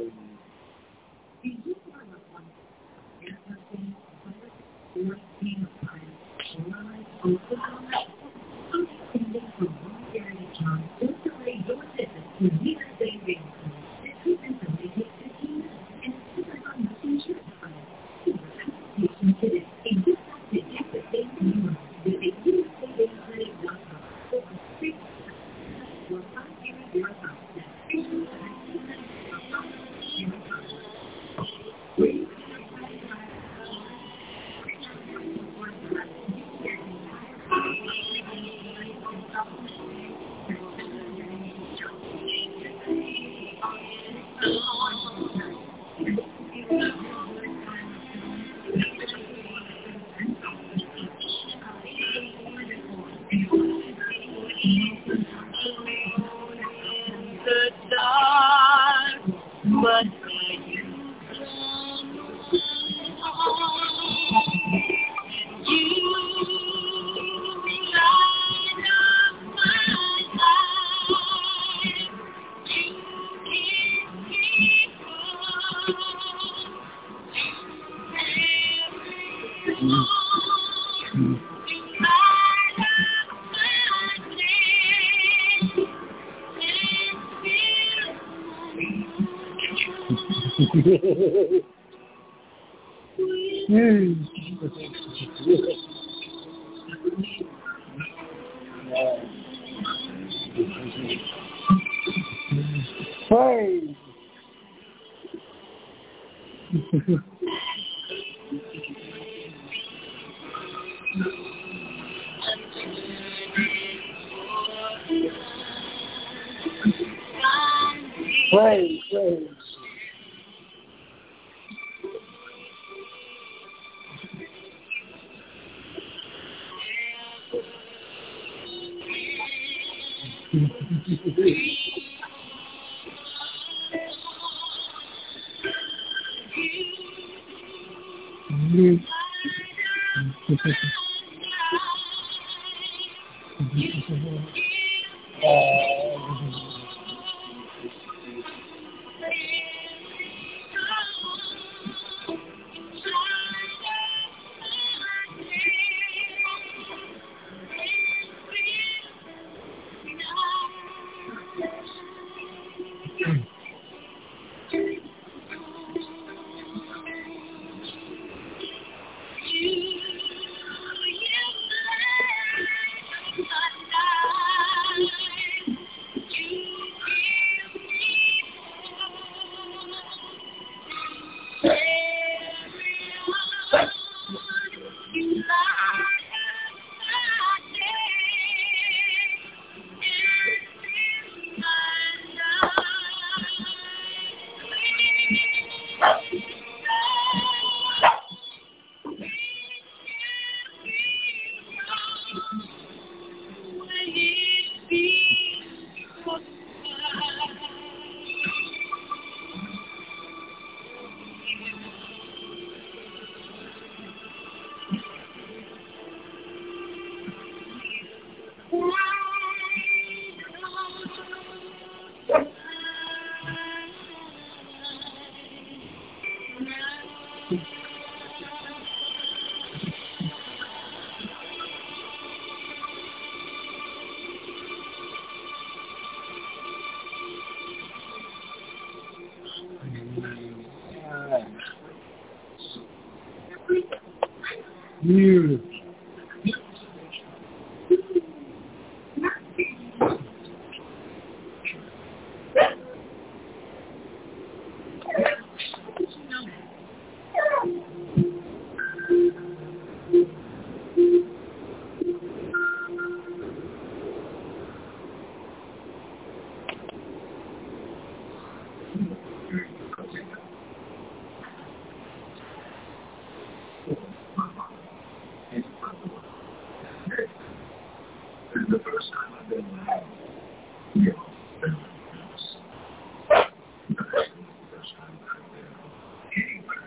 Mm. Hey. Play, play. You. the first time I've been alive, you know, the first time I've been anywhere.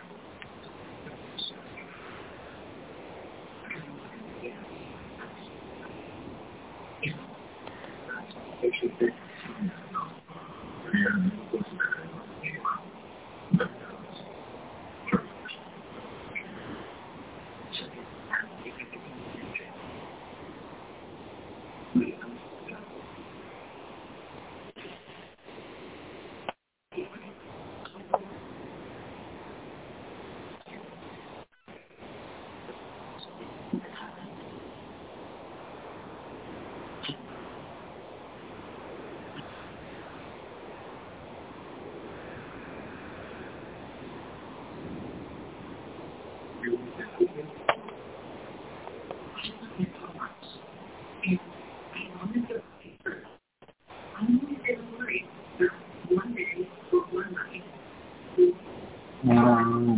Um,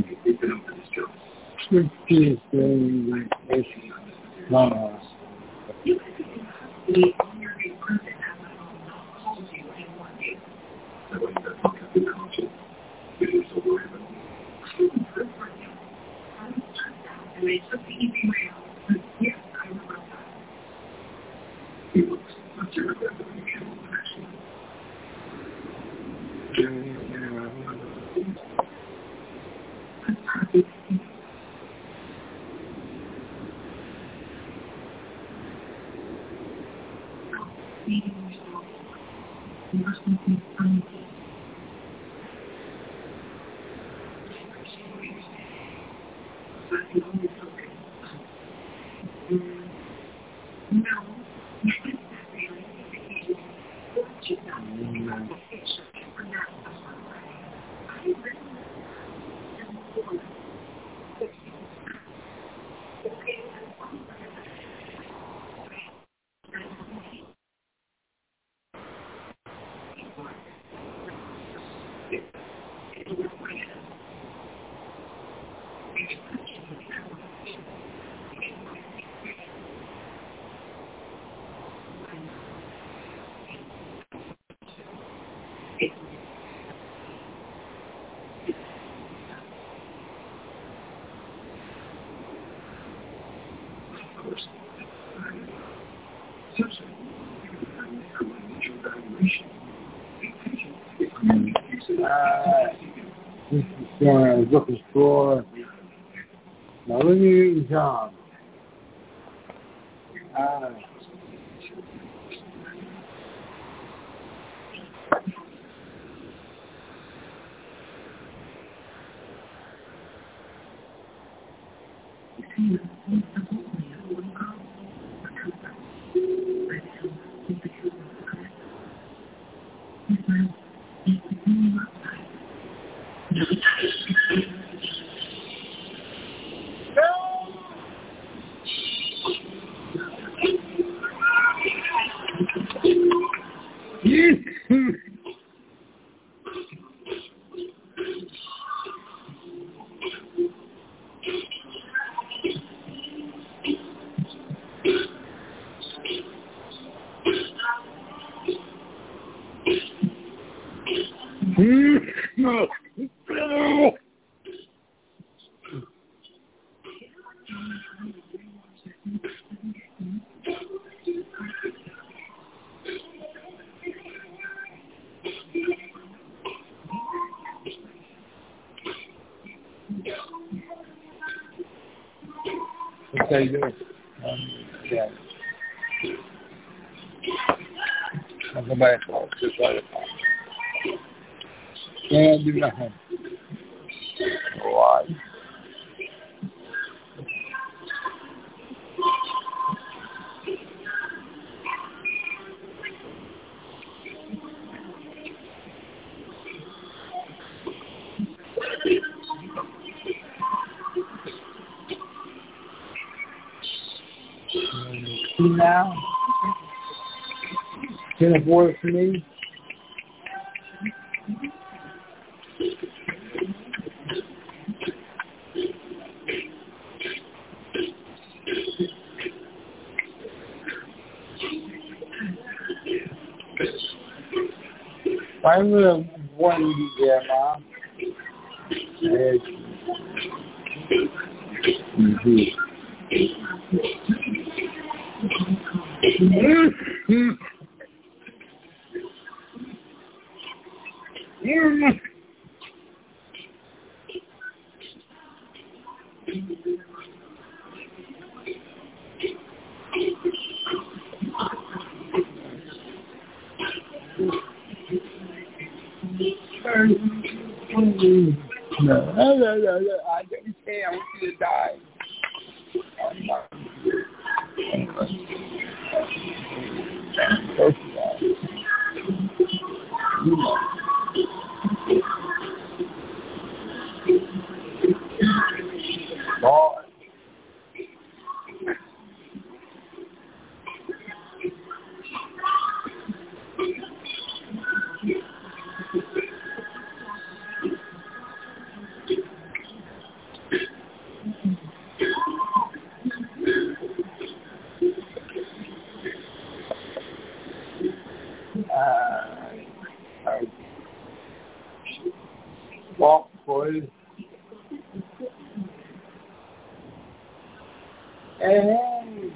fifty thing like this. Uh, this is what I was looking for. Now let me read John. Uh, What's that you doing? Um, yeah. I'll go back. Just like it. Can't do nothing. Why? See now? Can it work for me? I'm going to one you there, Mom. Yes. Mm-hmm. Mm-hmm. Mm-hmm. No, no, no, no, no. I don't care. I want you to die. I'm not. You know. Boy. Walk, boys. And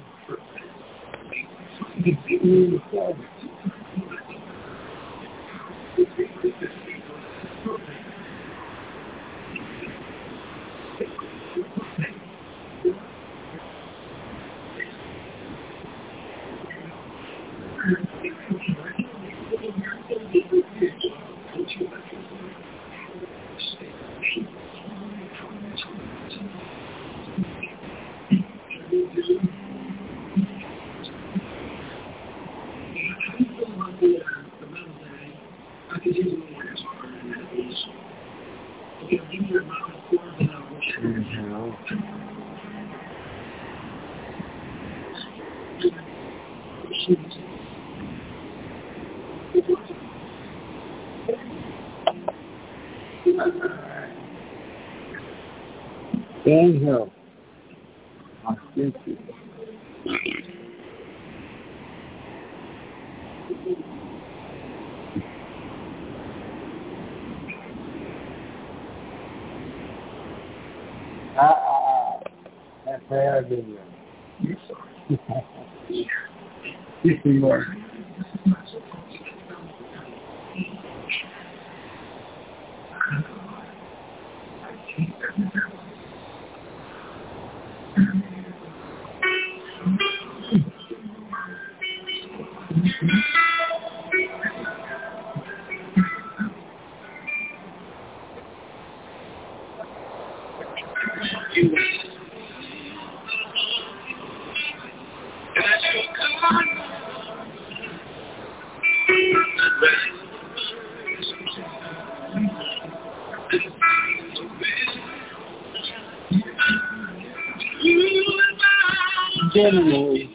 Inhale. I think it. Ah, ah, ah. That's bad video. This is more. Generally,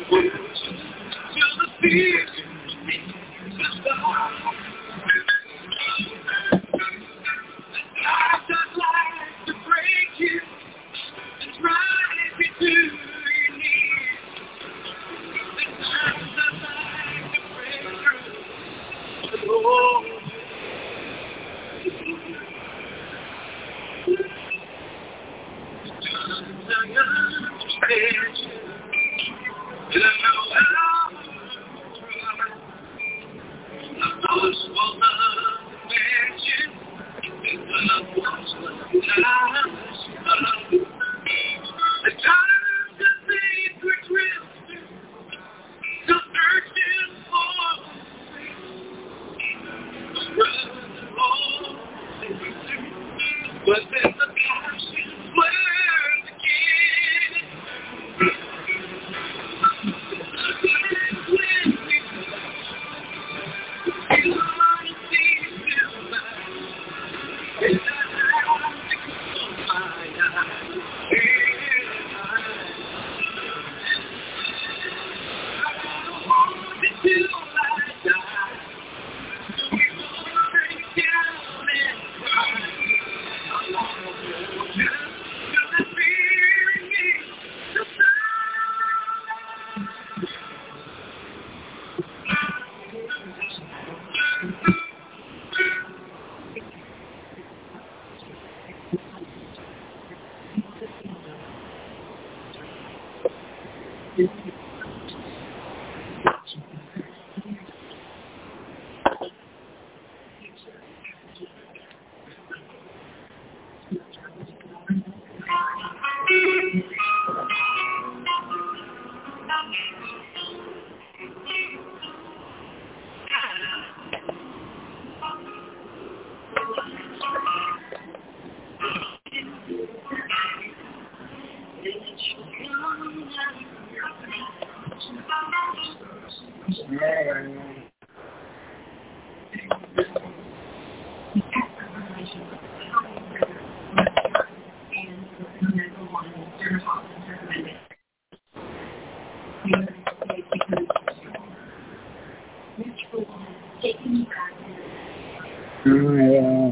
Uh,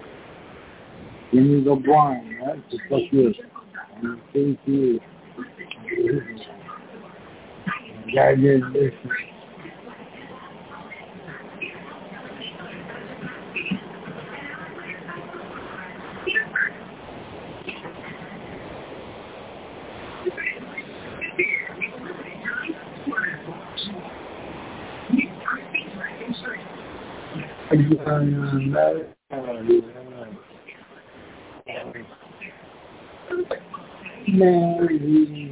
give me the blind, right? Just like this. And thank you. God did this. Mary.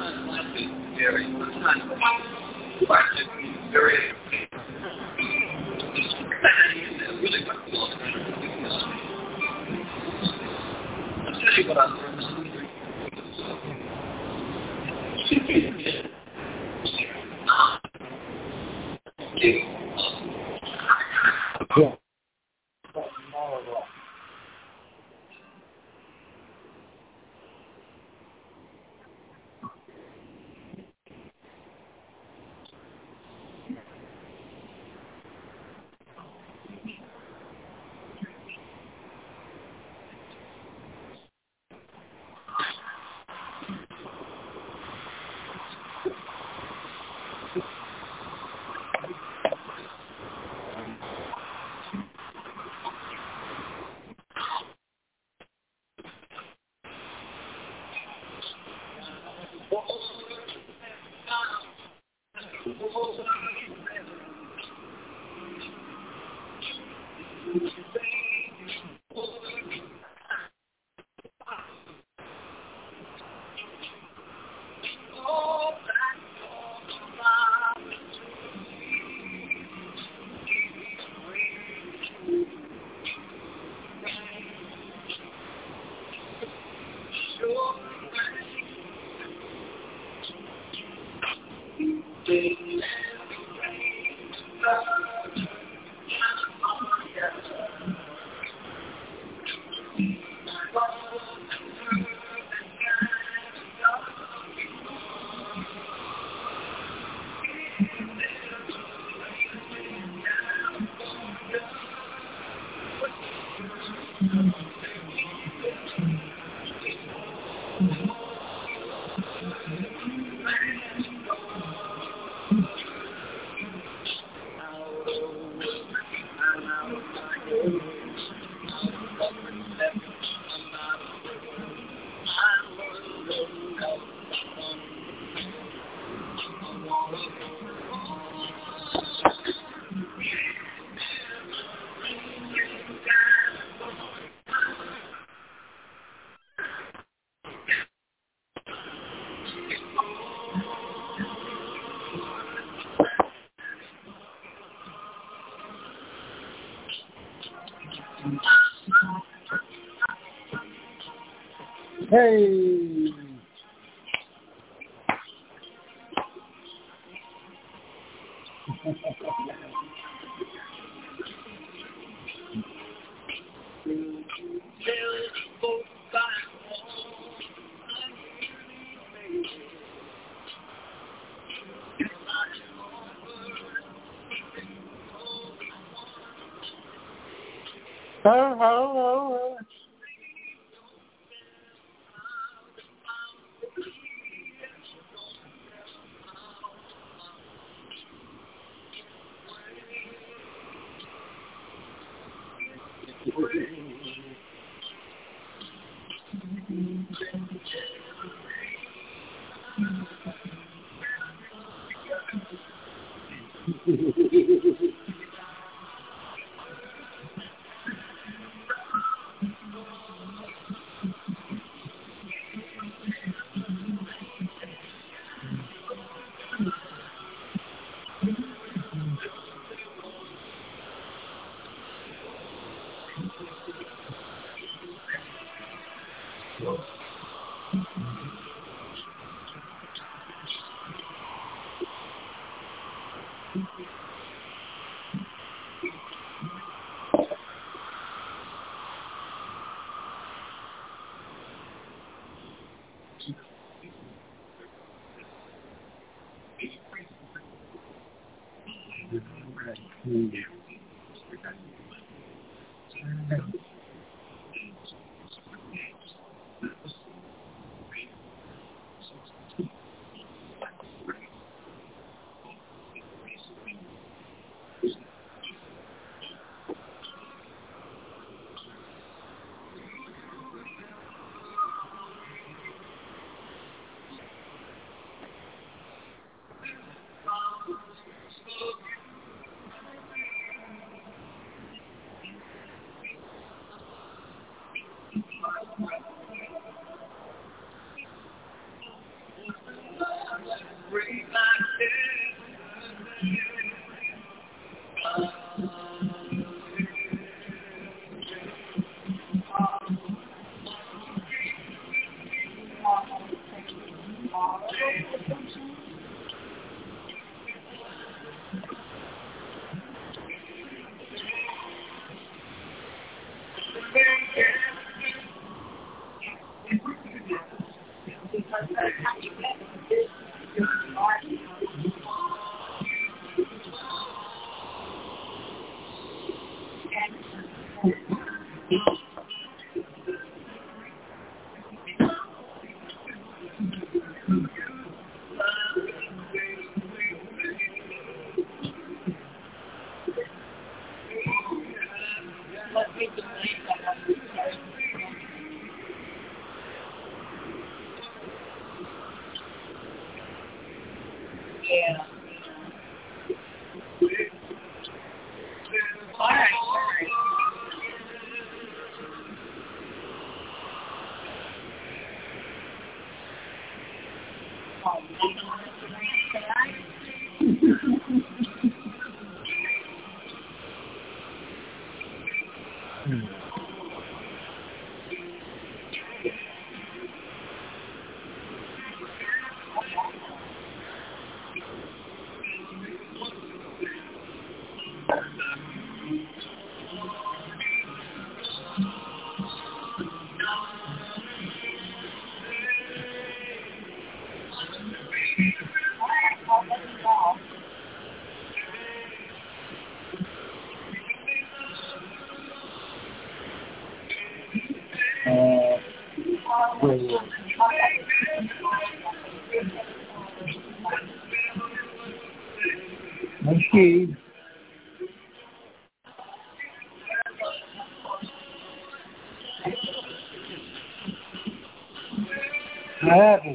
Hey! Oh, oh, oh, oh. Yeah. All right. All right. Uh, wait. Okay. What happened?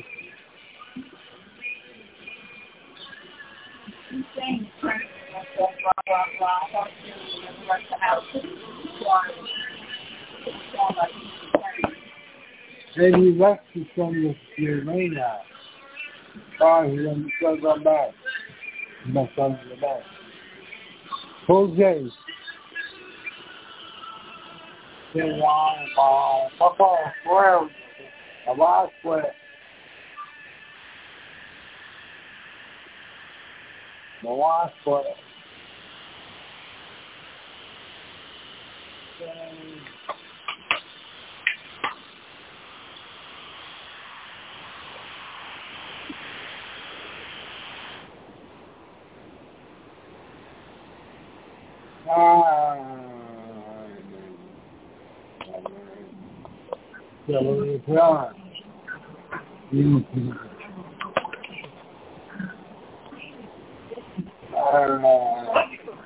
Maybe he left to some of your main house. Oh, he didn't come back. He must come back. Jose. Say one, uh, Papa, where? A last way. The last way. Ah, so it's on. Mm-hmm. Uh,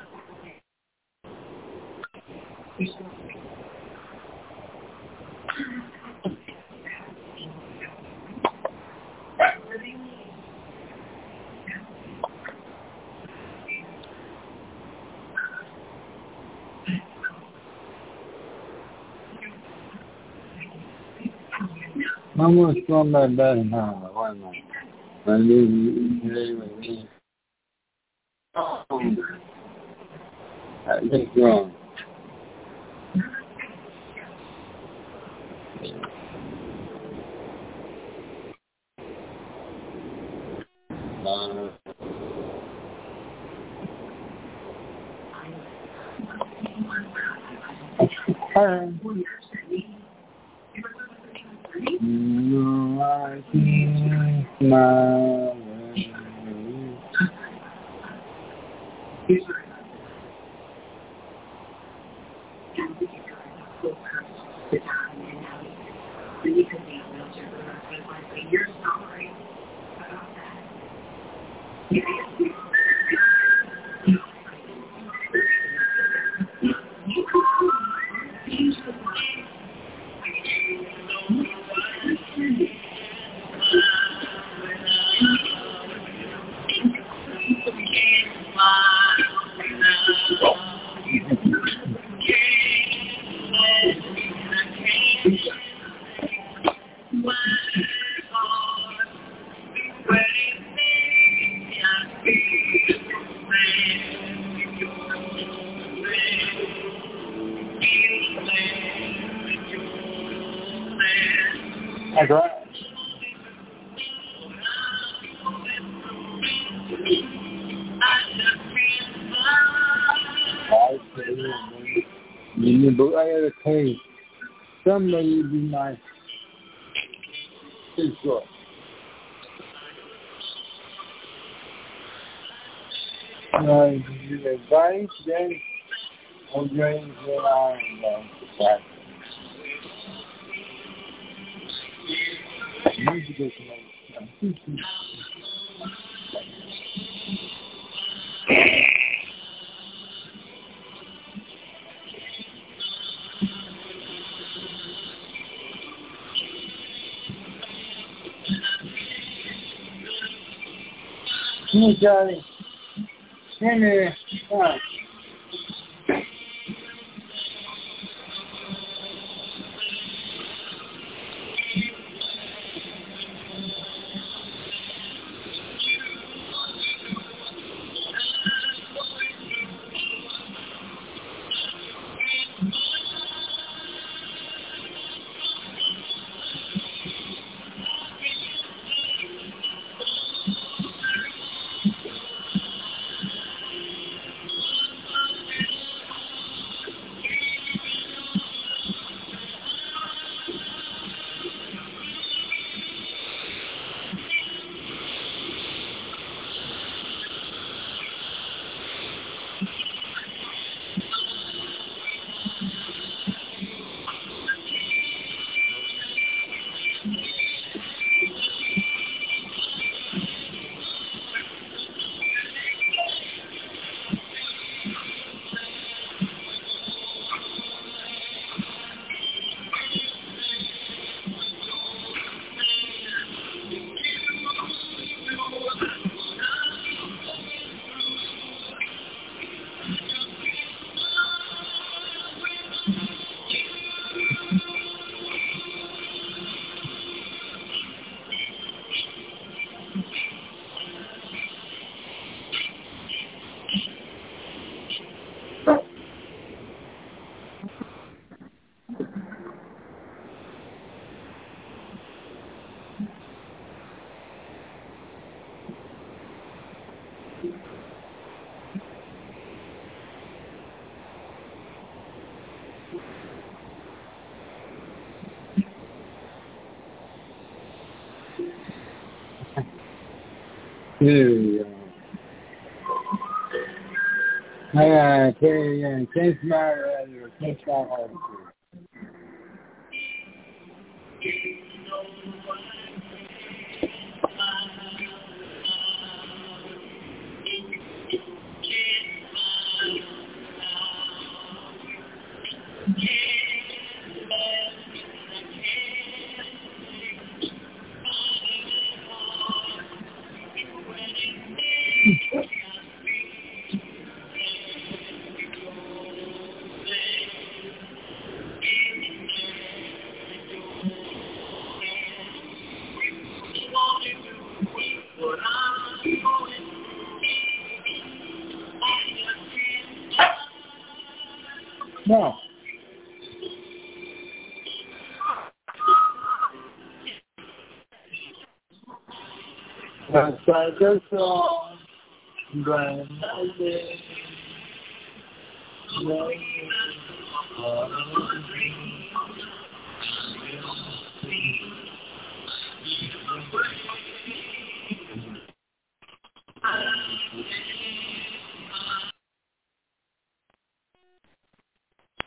I'm going to throw my bed now. Why not? I need to Oh, that's wrong. Uh, no, I can't smile. You're sorry about that. I got you but I gotta pay somebody to be my sister. Uh, you advice, then I'll drink what I'm going to music is my Come on, Charlie. Come here. Come on. Here, uh, I can't, can't smile right here. Can't smile right No. That's like a song, grandmother.